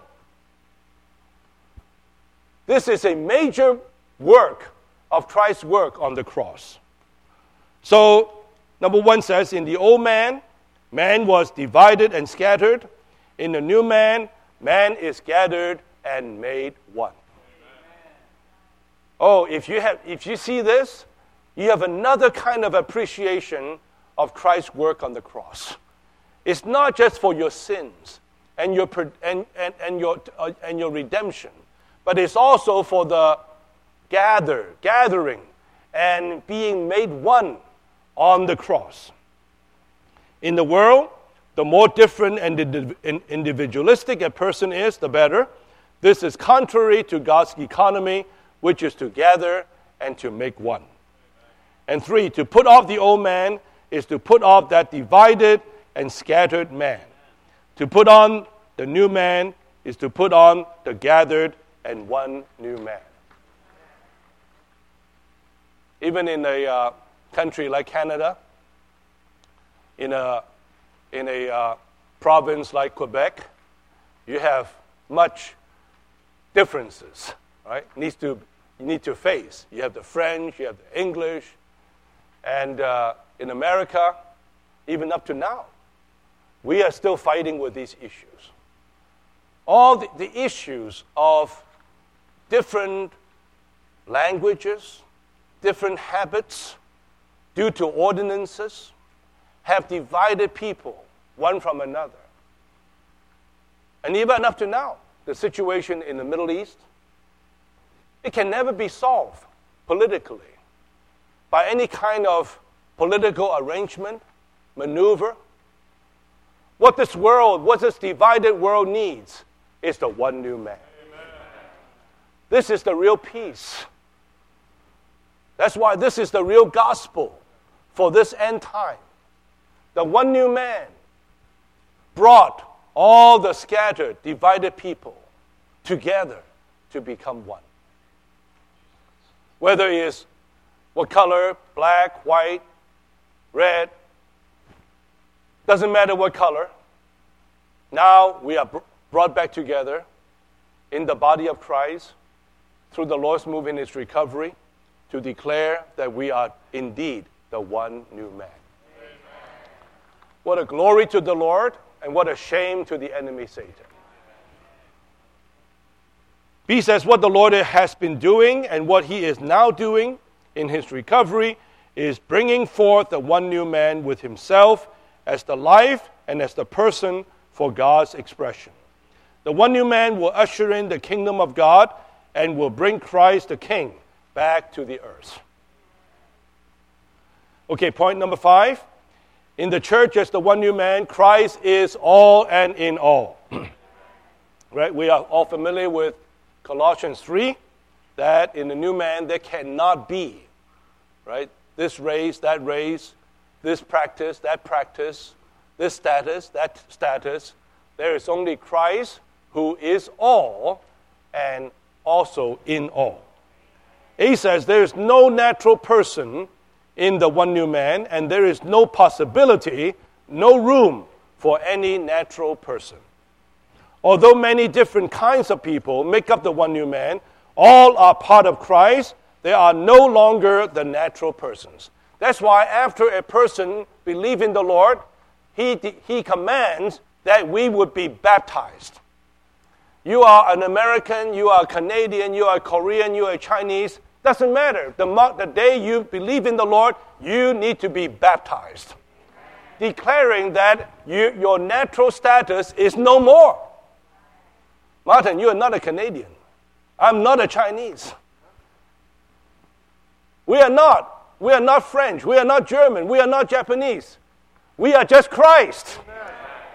This is a major work of Christ's work on the cross. So, number one says, in the old man, man was divided and scattered. In the new man, man is gathered and made one. Amen. Oh, if you have, if you see this, you have another kind of appreciation of Christ's work on the cross. It's not just for your sins and your and and, and your uh, and your redemption, but it's also for the gather, gathering, and being made one on the cross. In the world, the more different and individualistic a person is, the better. This is contrary to God's economy, which is to gather and to make one. And three, to put off the old man is to put off that divided and scattered man. To put on the new man is to put on the gathered and one new man. Even in a uh, country like Canada, in a in a uh, province like Quebec, you have much differences, right? Needs to you need to face. You have the French, you have the English, and uh, in America, even up to now, we are still fighting with these issues. All the, the issues of different languages, different habits, due to ordinances, have divided people one from another. And even up to now, the situation in the Middle East, it can never be solved politically by any kind of political arrangement, maneuver. What this world, what this divided world needs is the one new man. Amen. This is the real peace. That's why this is the real gospel for this end time. The one new man brought all the scattered, divided people together to become one. Whether it is what color, black, white, red, doesn't matter what color. Now we are brought back together in the body of Christ through the Lord's move in His recovery to declare that we are indeed the one new man. Amen. What a glory to the Lord and what a shame to the enemy Satan. B says what the Lord has been doing and what He is now doing in His recovery is bringing forth the one new man with Himself as the life and as the person for God's expression. The one new man will usher in the kingdom of God and will bring Christ the King back to the earth. Okay, point number five. In the church as the one new man, Christ is all and in all. Right? We are all familiar with Colossians three, that in the new man there cannot be, right? This race, that race, this practice, that practice, this status, that status. There is only Christ who is all and also in all. He says there is no natural person in the one new man, and there is no possibility, no room for any natural person. Although many different kinds of people make up the one new man, all are part of Christ. They are no longer the natural persons. That's why after a person believes in the Lord, he, he commands that we would be baptized. You are an American, you are a Canadian, you are a Korean, you are a Chinese. Doesn't matter. The, the day you believe in the Lord, you need to be baptized. Declaring that you, your natural status is no more. Martin, you are not a Canadian. I'm not a Chinese. We are not. We are not French. We are not German. We are not Japanese. We are just Christ. Amen.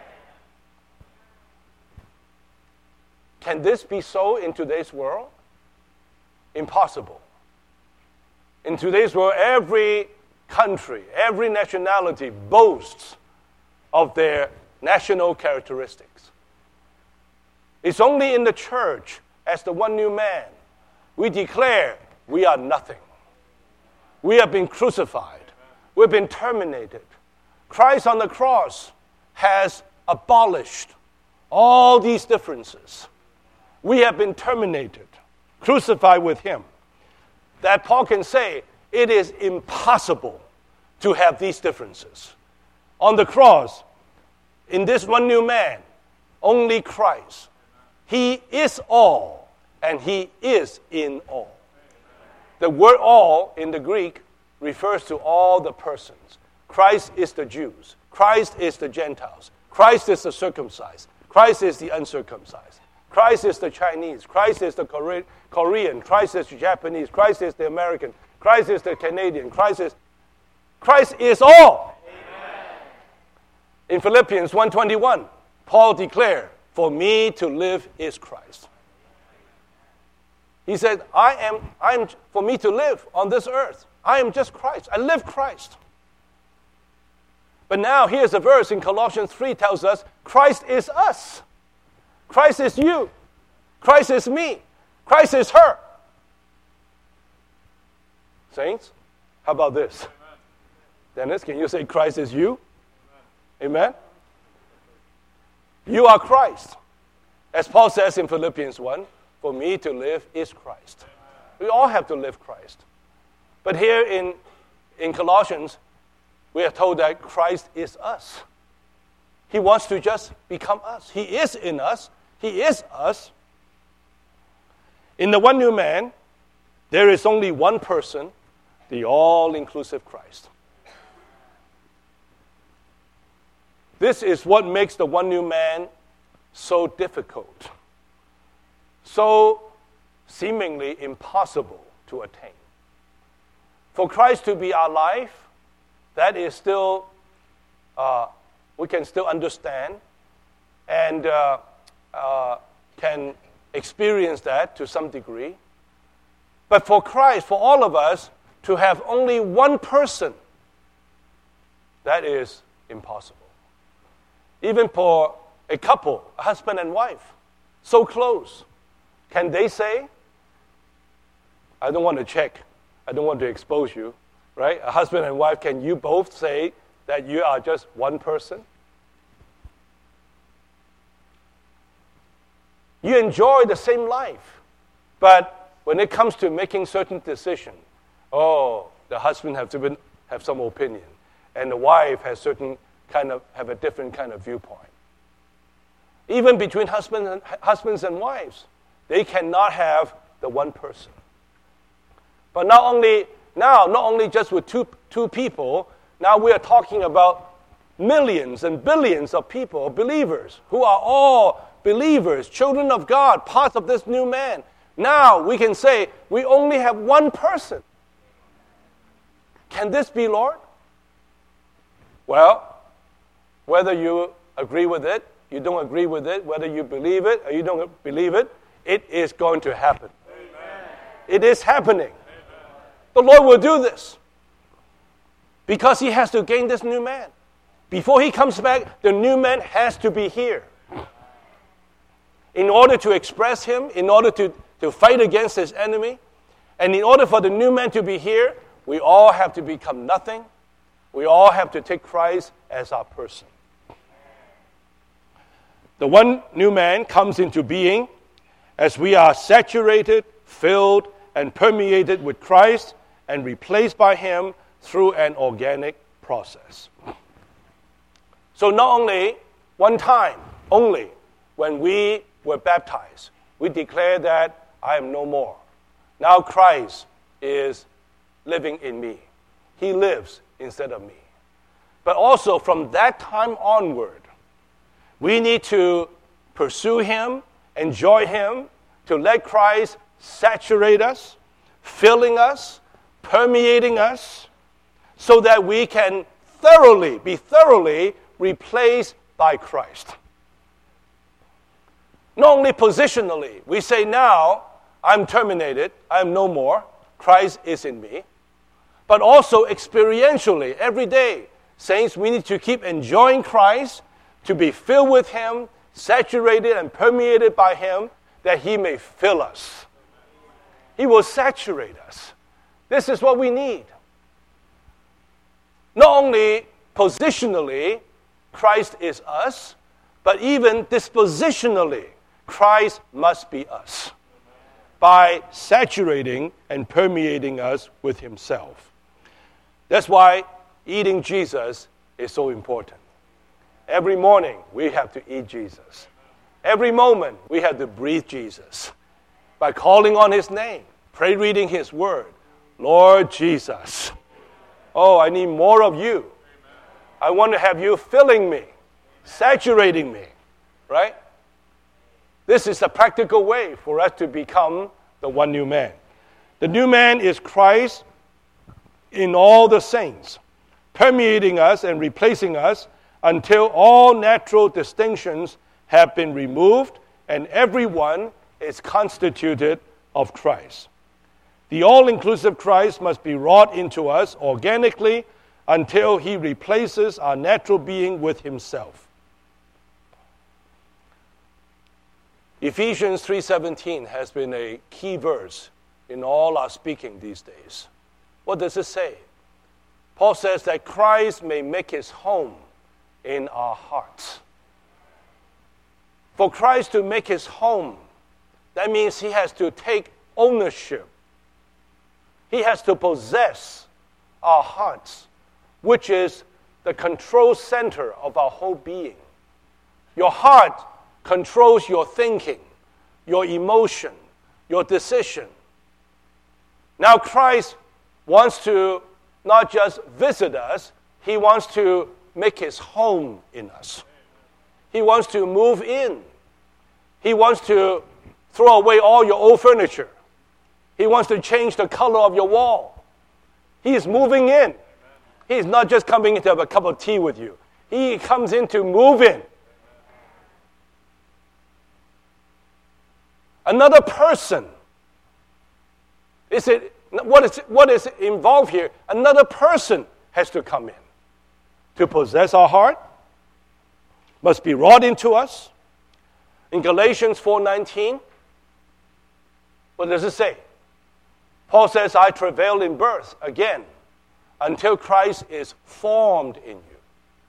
Can this be so in today's world? Impossible. In today's world, every country, every nationality boasts of their national characteristics. It's only in the church, as the one new man, we declare we are nothing. We have been crucified. We've been terminated. Christ on the cross has abolished all these differences. We have been terminated, crucified with him. That Paul can say, it is impossible to have these differences. On the cross, in this one new man, only Christ. He is all, and he is in all. The word all in the Greek refers to all the persons. Christ is the Jews. Christ is the Gentiles. Christ is the circumcised. Christ is the uncircumcised. Christ is the Chinese. Christ is the Korean. Christ is the Japanese. Christ is the American. Christ is the Canadian. Christ is, Christ is all. Amen. In Philippians one twenty-one, Paul declared, for me to live is Christ. He said, I am, I am, for me to live on this earth, I am just Christ. I live Christ. But now here's a verse in Colossians three tells us, Christ is us. Christ is you. Christ is me. Christ is her. Saints, how about this? Amen. Dennis, can you say Christ is you? Amen. Amen? You are Christ. As Paul says in Philippians one, for me to live is Christ. Amen. We all have to live Christ. But here in, in Colossians, we are told that Christ is us. He wants to just become us. He is in us. He is us. In the one new man, there is only one person, the all-inclusive Christ. This is what makes the one new man so difficult, so seemingly impossible to attain. For Christ to be our life, that is still, uh, we can still understand and uh, uh, can experience that to some degree. But for Christ, for all of us, to have only one person, that is impossible. Even for a couple, a husband and wife, so close, can they say, I don't want to check, I don't want to expose you, right? A husband and wife, can you both say that you are just one person? You enjoy the same life, but when it comes to making certain decisions, oh, the husband have to be, have some opinion, and the wife has certain kind of have a different kind of viewpoint. Even between husbands and husbands and wives, they cannot have the one person. But not only now, not only just with two two people, now we are talking about millions and billions of people, believers, who are all believers, children of God, parts of this new man. Now we can say we only have one person. Can this be, Lord? Well, whether you agree with it, you don't agree with it, whether you believe it or you don't believe it, it is going to happen. Amen. It is happening. Amen. The Lord will do this because he has to gain this new man. Before he comes back, the new man has to be here. In order to express him, in order to, to fight against his enemy, and in order for the new man to be here, we all have to become nothing. We all have to take Christ as our person. The one new man comes into being as we are saturated, filled, and permeated with Christ and replaced by Him through an organic process. So not only one time, only when we were baptized, we declare that I am no more. Now Christ is living in me. He lives instead of me. But also from that time onward, we need to pursue Him, enjoy Him, to let Christ saturate us, filling us, permeating us, so that we can thoroughly, be thoroughly replaced by Christ. Not only positionally, we say now, I'm terminated, I'm no more, Christ is in me, but also experientially, every day, saints, we need to keep enjoying Christ, to be filled with Him, saturated and permeated by Him, that He may fill us. He will saturate us. This is what we need. Not only positionally, Christ is us, but even dispositionally, Christ must be us by saturating and permeating us with Himself. That's why eating Jesus is so important. Every morning, we have to eat Jesus. Every moment, we have to breathe Jesus by calling on His name, pray reading His word. Lord Jesus, oh, I need more of You. I want to have You filling me, saturating me, right? This is a practical way for us to become the one new man. The new man is Christ in all the saints, permeating us and replacing us until all natural distinctions have been removed and everyone is constituted of Christ. The all-inclusive Christ must be wrought into us organically until He replaces our natural being with Himself. Ephesians three seventeen has been a key verse in all our speaking these days. What does it say? Paul says that Christ may make His home in our hearts. For Christ to make His home, that means He has to take ownership. He has to possess our hearts, which is the control center of our whole being. Your heart controls your thinking, your emotion, your decision. Now Christ wants to not just visit us, He wants to make His home in us. He wants to move in. He wants to throw away all your old furniture. He wants to change the color of your wall. He is moving in. He is not just coming in to have a cup of tea with you. He comes in to move in. Another person. Is it, what is, what is involved here? Another person has to come in to possess our heart, must be wrought into us. In Galatians four nineteen, what does it say? Paul says, I travail in birth again until Christ is formed in you.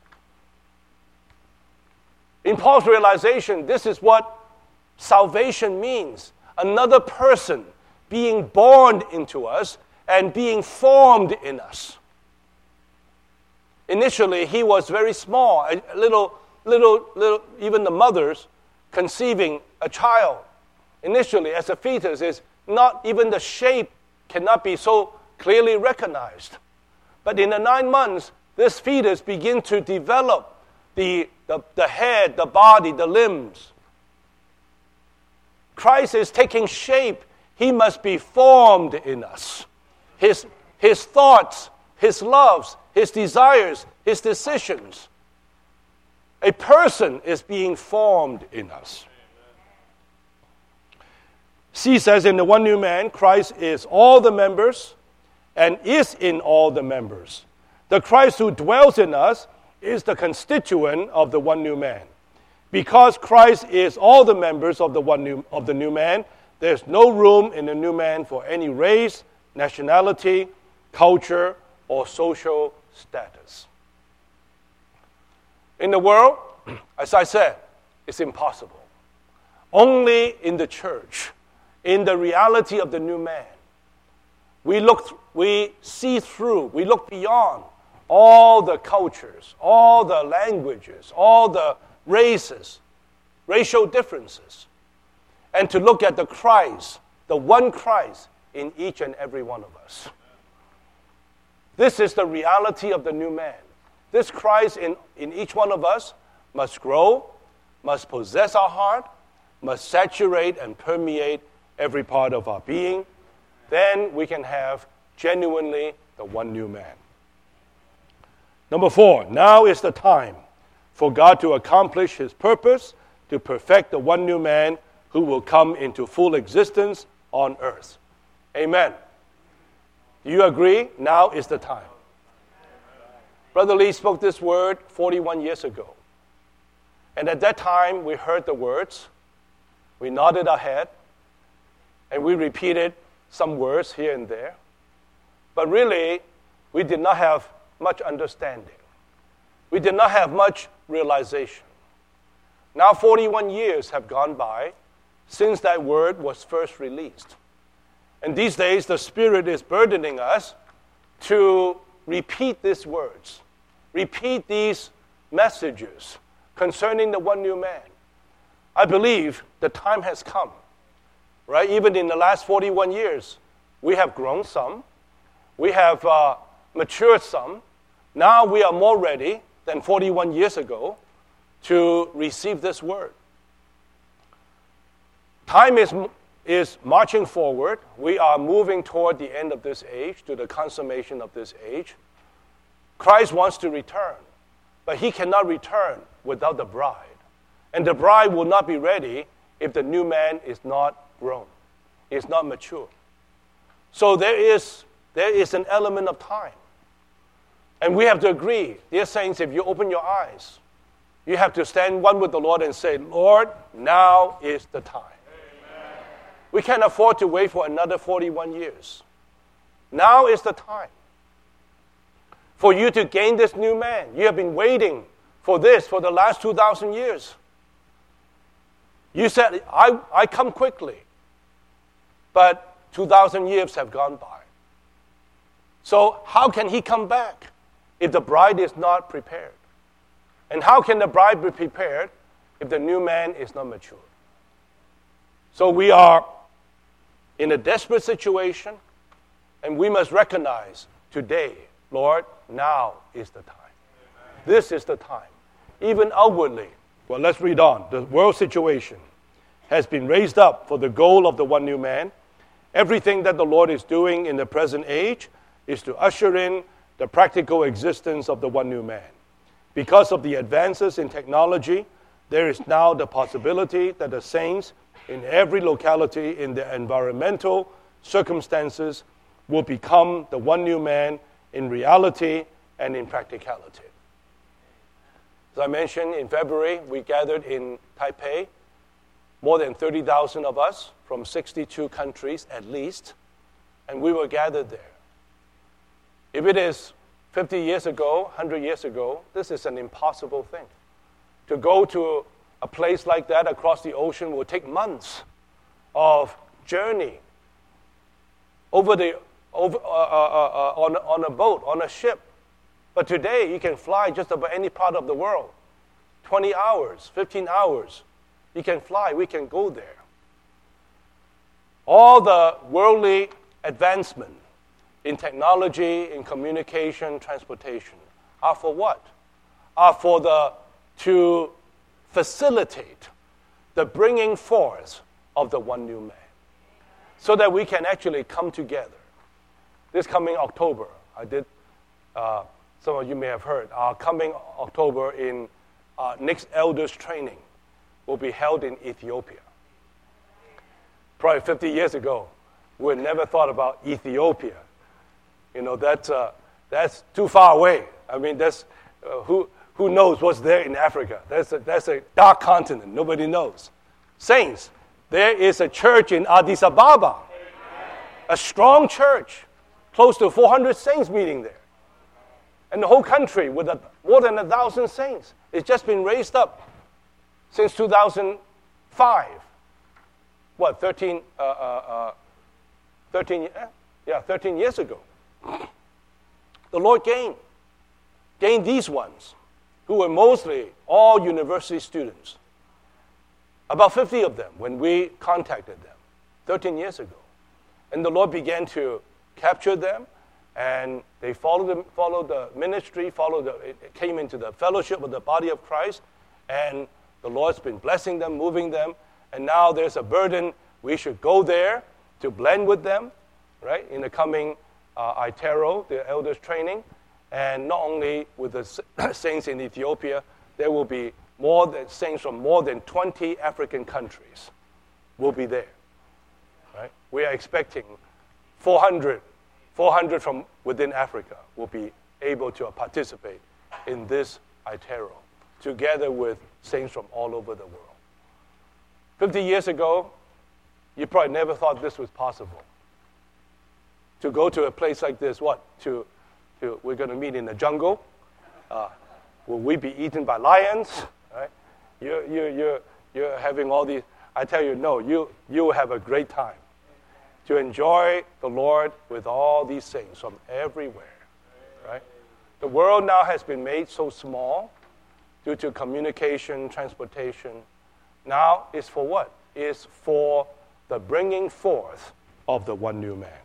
In Paul's realization, this is what salvation means. Another person being born into us and being formed in us. Initially, he was very small, a little, little, little, even the mothers conceiving a child. Initially, as a fetus, is not even the shape cannot be so clearly recognized. But in the nine months, this fetus begins to develop the, the, the head, the body, the limbs. Christ is taking shape. He must be formed in us. His, his thoughts, His loves, His desires, His decisions. A person is being formed in us. C says in the one new man, Christ is all the members and is in all the members. The Christ who dwells in us is the constituent of the one new man. Because Christ is all the members of the one new of the new man, there's no room in the new man for any race, nationality, culture, or social status. In the world, as I said, is impossible. Only in the church, in the reality of the new man, we look, we see through, we look beyond all the cultures, all the languages, all the races, racial differences, and to look at the Christ, the one Christ in each and every one of us. This is the reality of the new man. This Christ in, in each one of us must grow, must possess our heart, must saturate and permeate every part of our being. Then we can have genuinely the one new man. Number four, now is the time for God to accomplish his purpose, to perfect the one new man who will come into full existence on earth. Amen. Do you agree? Now is the time. Brother Lee spoke this word forty-one years ago. And at that time, we heard the words, we nodded our head, and we repeated some words here and there. But really, we did not have much understanding. We did not have much realization. Now forty-one years have gone by since that word was first released. And these days, the Spirit is burdening us to repeat these words, repeat these messages concerning the one new man. I believe the time has come, right? Even in the last forty-one years, we have grown some, we have uh, matured some. Now we are more ready than forty-one years ago to receive this word. Time is, is marching forward. We are moving toward the end of this age, to the consummation of this age. Christ wants to return, but he cannot return without the bride. And the bride will not be ready if the new man is not grown, is not mature. So there is, there is an element of time. And we have to agree, dear saints, if you open your eyes, you have to stand one with the Lord and say, Lord, now is the time. Amen. We can't afford to wait for another forty-one years. Now is the time for you to gain this new man. You have been waiting for this for the last two thousand years. You said, I, I come quickly. But two thousand years have gone by. So how can he come back if the bride is not prepared? And how can the bride be prepared if the new man is not mature? So we are in a desperate situation, and we must recognize today, Lord, now is the time. Amen. This is the time. Even outwardly, well, let's read on. The world situation has been raised up for the goal of the one new man. Everything that the Lord is doing in the present age is to usher in the practical existence of the one new man. Because of the advances in technology, there is now the possibility that the saints in every locality in their environmental circumstances will become the one new man in reality and in practicality. As I mentioned, in February, we gathered in Taipei, more than thirty thousand of us from sixty-two countries at least, and we were gathered there. If it is fifty years ago, one hundred years ago, this is an impossible thing. To go to a place like that across the ocean will take months of journey over the over uh, uh, uh, on on a boat, on a ship. But today you can fly just about any part of the world. twenty hours, fifteen hours, you can fly. We can go there. All the worldly advancement in technology, in communication, transportation, are for what? Are for the to facilitate the bringing forth of the one new man, so that we can actually come together. This coming October, I did. Uh, some of you may have heard. Our coming October in uh, next elders training will be held in Ethiopia. Probably fifty years ago, we had never thought about Ethiopia. You know, that's, uh, that's too far away. I mean, that's, uh, who, who knows what's there in Africa? That's a, that's a dark continent. Nobody knows. Saints, there is a church in Addis Ababa, a strong church, close to four hundred saints meeting there. And the whole country with a, more than a thousand saints. It's just been raised up. since two thousand five. What, thirteen, uh, uh, uh, thirteen, yeah, thirteen years ago. The Lord gained, gained these ones, who were mostly all university students. About fifty of them when we contacted them thirteen years ago. And the Lord began to capture them, and they followed the, followed the ministry, followed the, it came into the fellowship of the body of Christ, and the Lord's been blessing them, moving them, and now there's a burden. We should go there to blend with them, right, in the coming uh, Itero, the elders training, and not only with the saints in Ethiopia, there will be more than saints from more than twenty African countries will be there. Right? We are expecting four hundred, four hundred from within Africa will be able to participate in this Itero, together with saints from all over the world. Fifty years ago, you probably never thought this was possible. To go to a place like this, what? To, to we're going to meet in the jungle. Uh, will we be eaten by lions? Right? You, you, you, you're having all these. I tell you, no, you, you will have a great time to enjoy the Lord with all these saints from everywhere. Right? The world now has been made so small due to communication, transportation. Now it's for what? It's for the bringing forth of the one new man.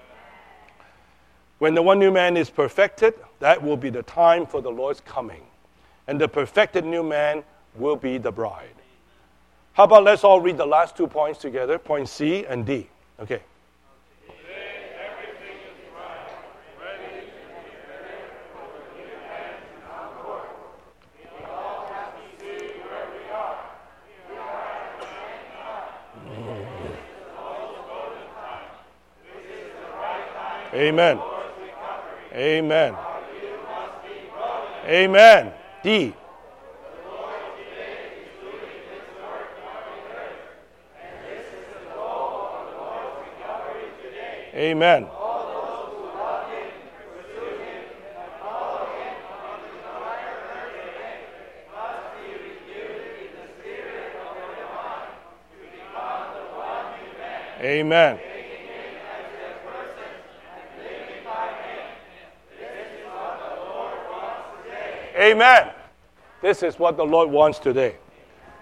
When the one new man is perfected, that will be the time for the Lord's coming. And the perfected new man will be the bride. How about let's all read the last two points together, point C and D. Okay. Amen. Amen. Amen. D. Amen. Amen. Amen. This is what the Lord wants today.